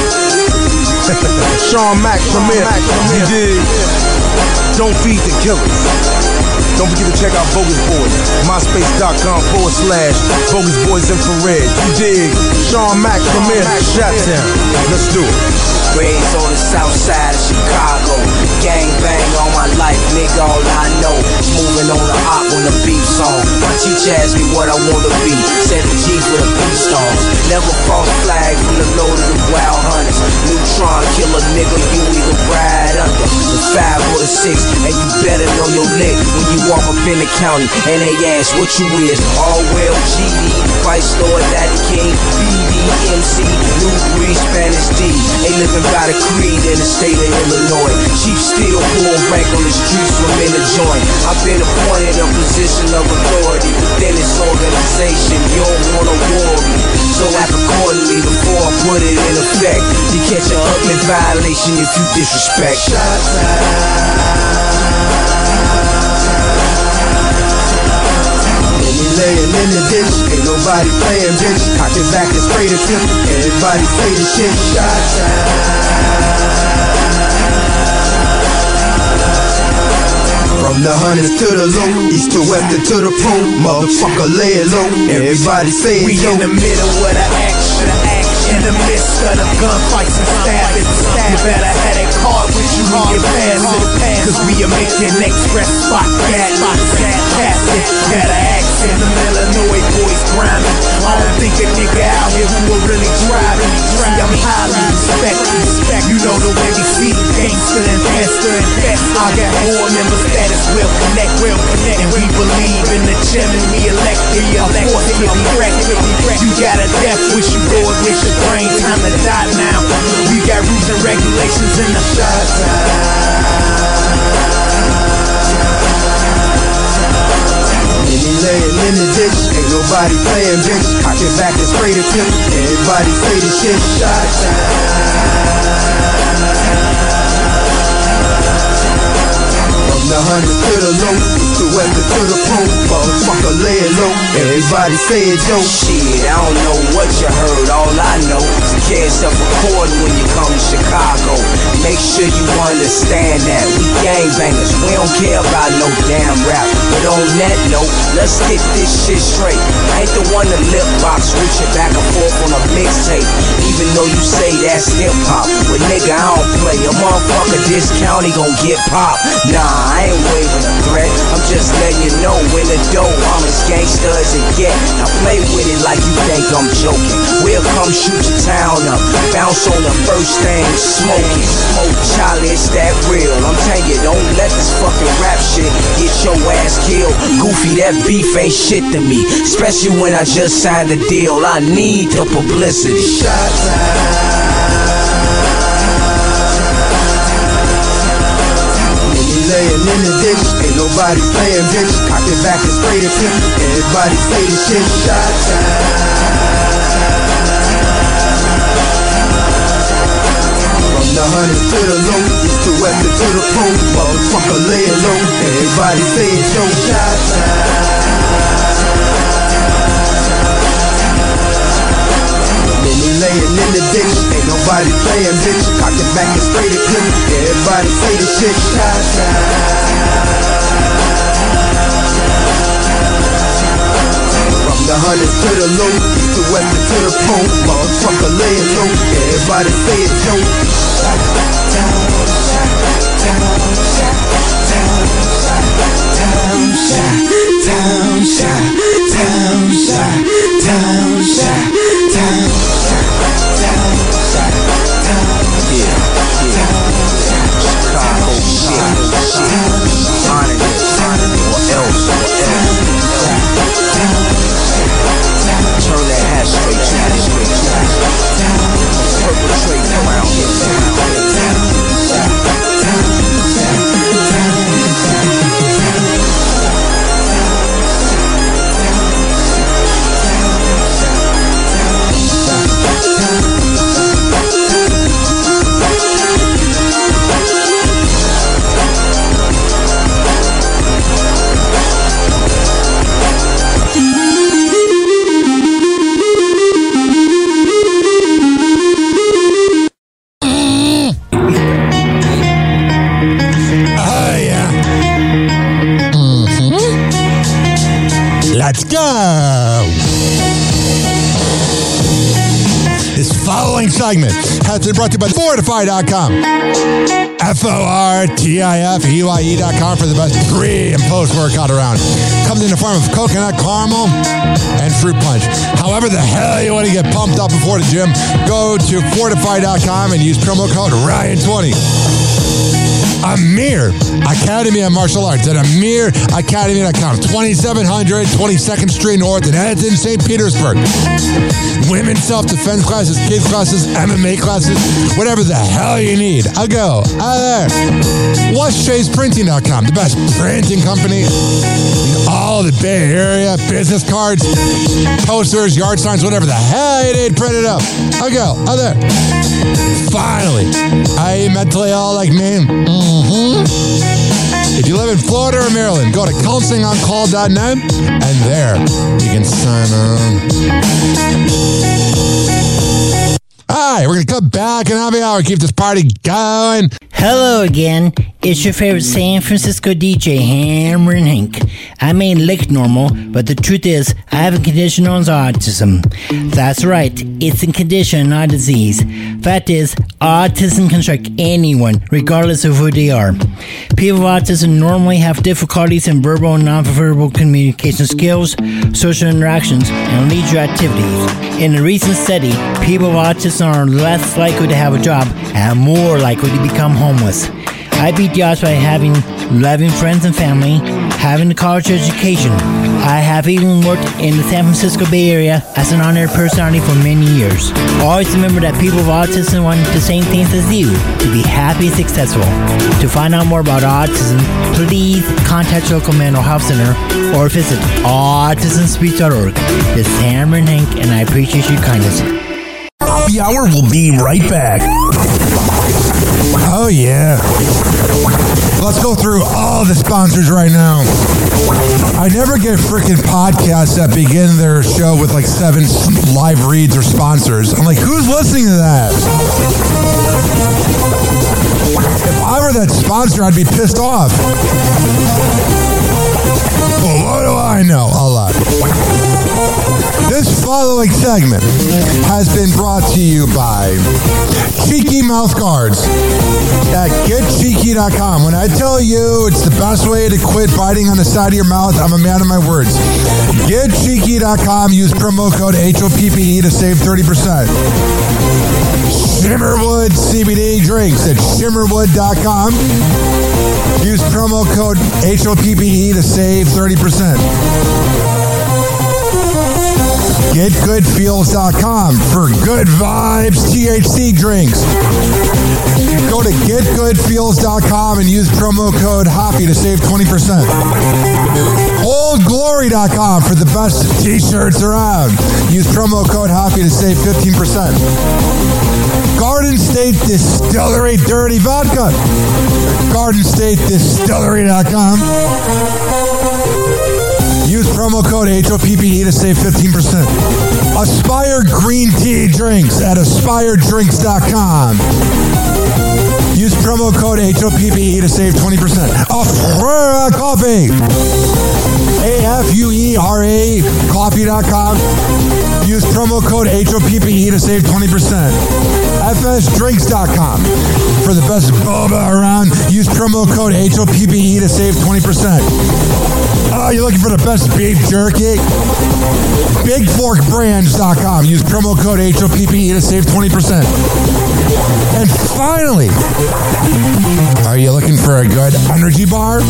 Sean Mac, Premier, you dig? Don't feed the killers. Don't forget to check out Bogus Boys, myspace.com/Bogus Boys Infrared. You dig? Sean Mac, Premier, Shottown. Let's do it. Raised on the south side of Chicago. Gang bang all my life, nigga, all I know. Moving on the op on the beat song. My teacher asked me what I wanna be. 7 G's with a beat song. Never false flag from the load of the wild hunters. Neutron killer nigga, you either ride under the 5 or the 6. And you better know your lick when you walk up in the county and they ask what you is. All well GD, Vice Lord, Daddy King, BD, MC, New Breed, Spanish D. They living by the creed in the state of Illinois. Chief Steel, full rank on the streets from in the joint. I've been appointed a position of authority within this organization. You don't wanna war me, so act accordingly before I put it in effect. You catch a ugly violation if you disrespect. Laying in the ditch, ain't nobody playing, bitch. Cock it back and spray the tip. Everybody say the shit. Shot from the hundreds to the low, east to west and to the pole. Motherfucker, lay it low. Everybody say it. We in the middle of the action. In the midst of the gunfights and stabbing. You better have that card with you when you pass it. Cause we are making express spot gas. Fantastic. Got an accent. The Illinois boys grinding. I don't think a nigga out here who will really driving. See, I'm highly respected. You know the way we feed gangster and faster and faster. I got more members that is will connect. And we believe in the gem and we elected. Of course to be wrecked. You got a death wish, you go against your brain. Time to die now. We got rules and regulations in the shot. Laying in the ditch, ain't nobody playing, bitch. Cock it back and spray the tip. Everybody say the shit. Shot from the hundreds to the low, east to west and to the pole. Motherfucker, lay it low. Everybody say it, yo. Shit, I don't know what you heard. All I know is can't self-record when you come to Chicago. Make sure you understand that we gangbangers. We don't care about no damn rap. But on that note, let's get this shit straight. I ain't the one to lip box, reaching back and forth on a mixtape. Even though you say that's hip hop, but nigga, I don't play. A motherfucker this county gon' get popped. Nah, I ain't waving a threat. I'm just letting you know when the dough, I'm as gangsta as it get. Now play with it like you think I'm joking. We'll come shoot your town up, bounce on the first thing, smoking. Smoke Charlie, it's that real. I'm telling you, don't let this fucking rap shit get your ass killed. Goofy, that beef ain't shit to me, especially when I just signed a deal. I need the publicity. Shot laying in the ditch, ain't nobody playing, bitch. Cock it back and spray the tip. Everybody say the shit. Shot from the hundreds to the low, east to west and to the pole. Motherfucker, lay it low. Everybody say it, yo. Shot laying in the ditch. Ain't nobody playing, bitch. Cock it back and spray the clip. Everybody say the shit. From the hundreds to the low, east to west and to the pole. Motherfucker laying low. Everybody say it, Joe. Turn that hat straight, perpetrate around here. Let's go! This following segment has been brought to you by Fortify.com. FORTIFEYE.com for the best pre- and post-workout around. Comes in the form of coconut caramel and fruit punch. However the hell you want to get pumped up before the gym, go to Fortify.com and use promo code Ryan20. Amir Academy of Martial Arts at AmirAcademy.com. 2700 22nd Street North in Edmonton, St. Petersburg. Women's self-defense classes, kids classes, MMA classes, whatever the hell you need. I'll go. There. WasShay'sPrinting.com, the best printing company in all the Bay Area. Business cards, posters, yard signs, whatever the hell you need printed up. I'll go. There. Finally, are you mentally ill like me? If you live in Florida or Maryland, go to counselingoncall.net and there you can sign on. All right, we're going to come back in happy hour, keep this party going. Hello again. It's your favorite San Francisco DJ, Hammer and Hank. I may look normal, but the truth is, I have a condition known as autism. That's right, it's a condition, not a disease. Fact is, autism can strike anyone, regardless of who they are. People with autism normally have difficulties in verbal and nonverbal communication skills, social interactions, and leisure activities. In a recent study, people with autism are less likely to have a job and more likely to become homeless. I beat the odds by having loving friends and family, having a college education. I have even worked in the San Francisco Bay Area as an honored personality for many years. Always remember that people with autism want the same things as you, to be happy and successful. To find out more about autism, please contact your local mental health center or visit autismspeech.org. This is Hammer and Hank, and I appreciate your kindness. Happy Hour will be right back. Oh, yeah. Let's go through all the sponsors right now. I never get freaking podcasts that begin their show with like 7 live reads or sponsors. I'm like, who's listening to that? If I were that sponsor, I'd be pissed off. Well, what do I know? A lot. This following segment has been brought to you by Cheeky Mouth Guards at GetCheeky.com. When I tell you it's the best way to quit biting on the side of your mouth, I'm a man of my words. GetCheeky.com. Use promo code HOPPE to save 30%. Shimmerwood CBD drinks at Shimmerwood.com. Use promo code HOPPE to save 30%. GetGoodFeels.com for good vibes THC drinks. Go to GetGoodFeels.com and use promo code HOPPY to save 20%. OldGlory.com for the best t-shirts around. Use promo code HOPPY to save 15%. Garden State Distillery Dirty Vodka. GardenStateDistillery.com. Use promo code HOPPE to save 15%. Aspire Green Tea Drinks at AspireDrinks.com. Use promo code HOPPE to save 20%. Afuera Coffee. AFUERA Coffee.com. Use promo code HOPPE to save 20%. FSDrinks.com. For the best boba around, use promo code HOPPE to save 20%. Oh, you're looking for the best beef jerky? BigForkBrands.com. Use promo code HOPPE to save 20%. And finally, are you looking for a good energy bar?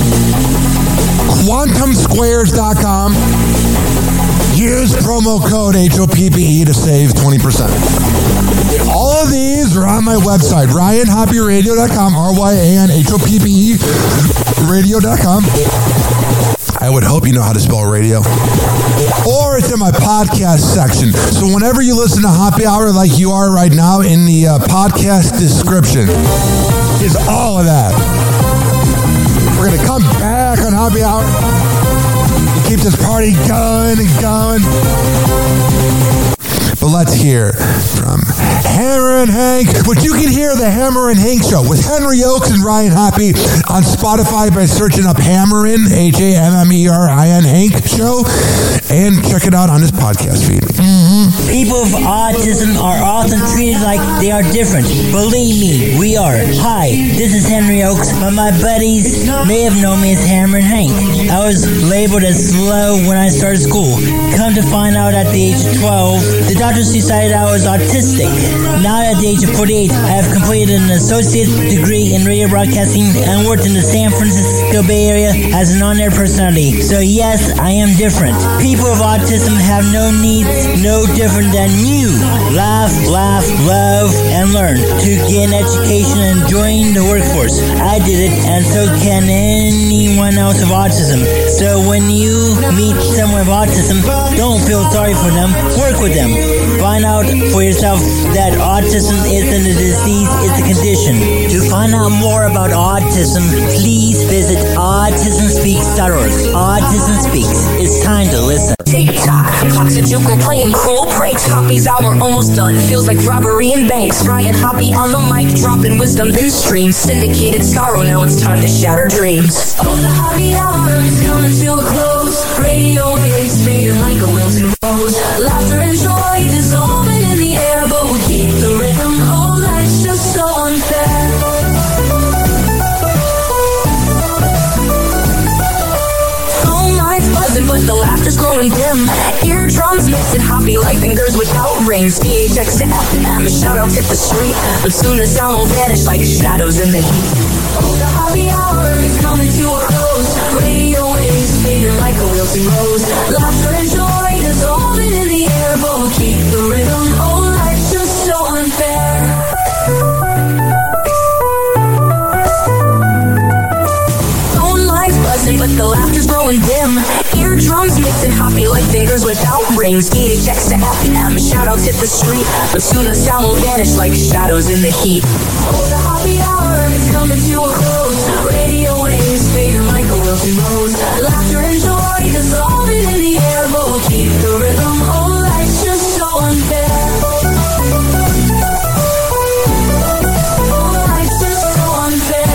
QuantumSquares.com. Use promo code HOPPE to save 20%. All of these are on my website, RyanHoppyRadio.com, RYANHOPPE Radio.com. I would hope you know how to spell radio. Or it's in my podcast section. So whenever you listen to Happy Hour like you are right now, in the podcast description is all of that. We're going to come back on Happy Hour to keep this party going and going. But let's hear from Hammer and Hank, which you can hear the Hammer and Hank Show with Henry Oaks and Ryan Hoppy on Spotify by searching up Hammerin, HAMMERIN Hank Show, and check it out on his podcast feed. People with autism are often treated like they are different. Believe me, we are. Hi, this is Henry Oaks, but my buddies may have known me as Hammer and Hank. I was labeled as slow when I started school. Come to find out at the age of 12, the doctors decided I was autistic. Now at the age of 48, I have completed an associate degree in radio broadcasting and worked in the San Francisco Bay Area as an on-air personality. So yes, I am different. People with autism have no needs, no different than you. Laugh, love, and learn to get an education and join the workforce. I did it, and so can anyone else with autism. So when you meet someone with autism, don't feel sorry for them. Work with them. Find out for yourself that autism isn't a disease, it's a condition. To find out more about autism, please visit autismspeaks.org. Autism Speaks. It's time to listen. TikTok, toxic juke and playing cruel pranks. Hoppy's hour almost done. Feels like robbery in banks. Ryan Hoppy on the mic, dropping wisdom through streams. Syndicated sorrow, now it's time to shatter dreams. Oh, the Hoppy hour is coming to a close. Radio waves fading like a wilted rose. Laughter and joy dissolving in the air, but we keep the rhythm. Oh, life's just so unfair. Phone lines buzzing, but the laughter's growing dim. Eardrums mixing Hoppy like fingers without rings. PHX to FM, shoutouts hit the street, but soon the sound will vanish like shadows in the heat. Oh, the Hoppy hour is coming to a close. Radio waves fading like a wilting rose. Laughter and joy dissolving in the air, but we'll keep the rhythm. Oh, life's just so unfair. Phone lines buzzing, but the laughter's growing dim. Eardrums mixing Hoppy like fingers without rings. PHX to FM, shoutouts hit the street, but soon the sound will vanish like shadows in the heat. Oh, the Hoppy hour is coming to a close. Radio waves fading like a wilting rose. Laughter and joy dissolving in the air, but we'll keep the rhythm. Oh, life's just so unfair. Oh, life's just so unfair.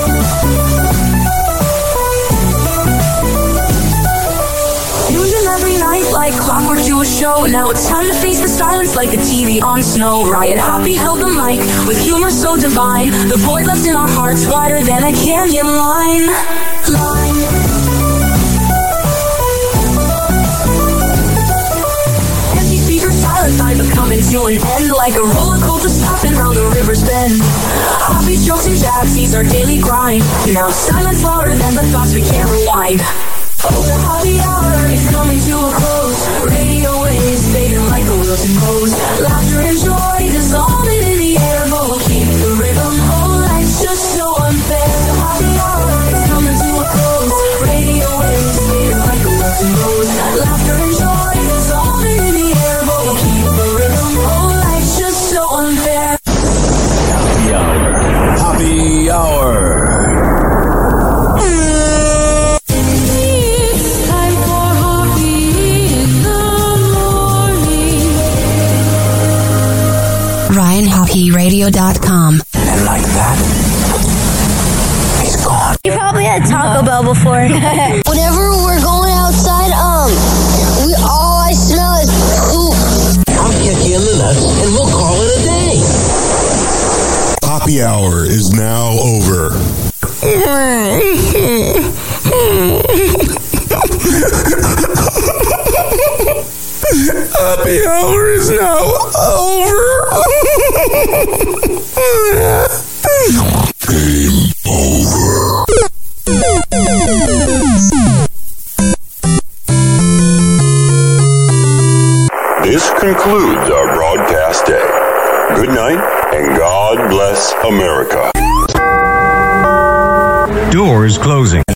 Tune in every night like clockwork to a show. Now it's time to face the silence like a TV on snow. Ryan Hoppy held the mic with humor so divine. The void left in our hearts wider than a canyon line. Empty speakers silent, I become into an end like a roller coaster stopping round the river's bend. Hoppy's jokes and jabs, these are daily grind. Now silence louder than the thoughts we can't rewind. Oh, the Hoppy hour is coming to a close. Radio waves fading like a wilting rose. Laughter and joy dissolving in the air, but we'll keep the rhythm. Oh, life's just so unfair. The Hoppy hour is coming to a close. Radio waves fading like a wilting rose. Laughter and joy dissolving in the air, but we'll keep the rhythm. Oh, life's just so unfair. Happy Hour. Happy Hour. It's time for PRadio.com. And like that, he's gone. You probably had Taco Bell before. Whenever we're going outside, all I smell is poop. I'll kick you in the nuts and we'll call it a day. Happy hour is now over. Happy hour is now over. Game over. This concludes our broadcast day. Good night, and God bless America. Doors closing.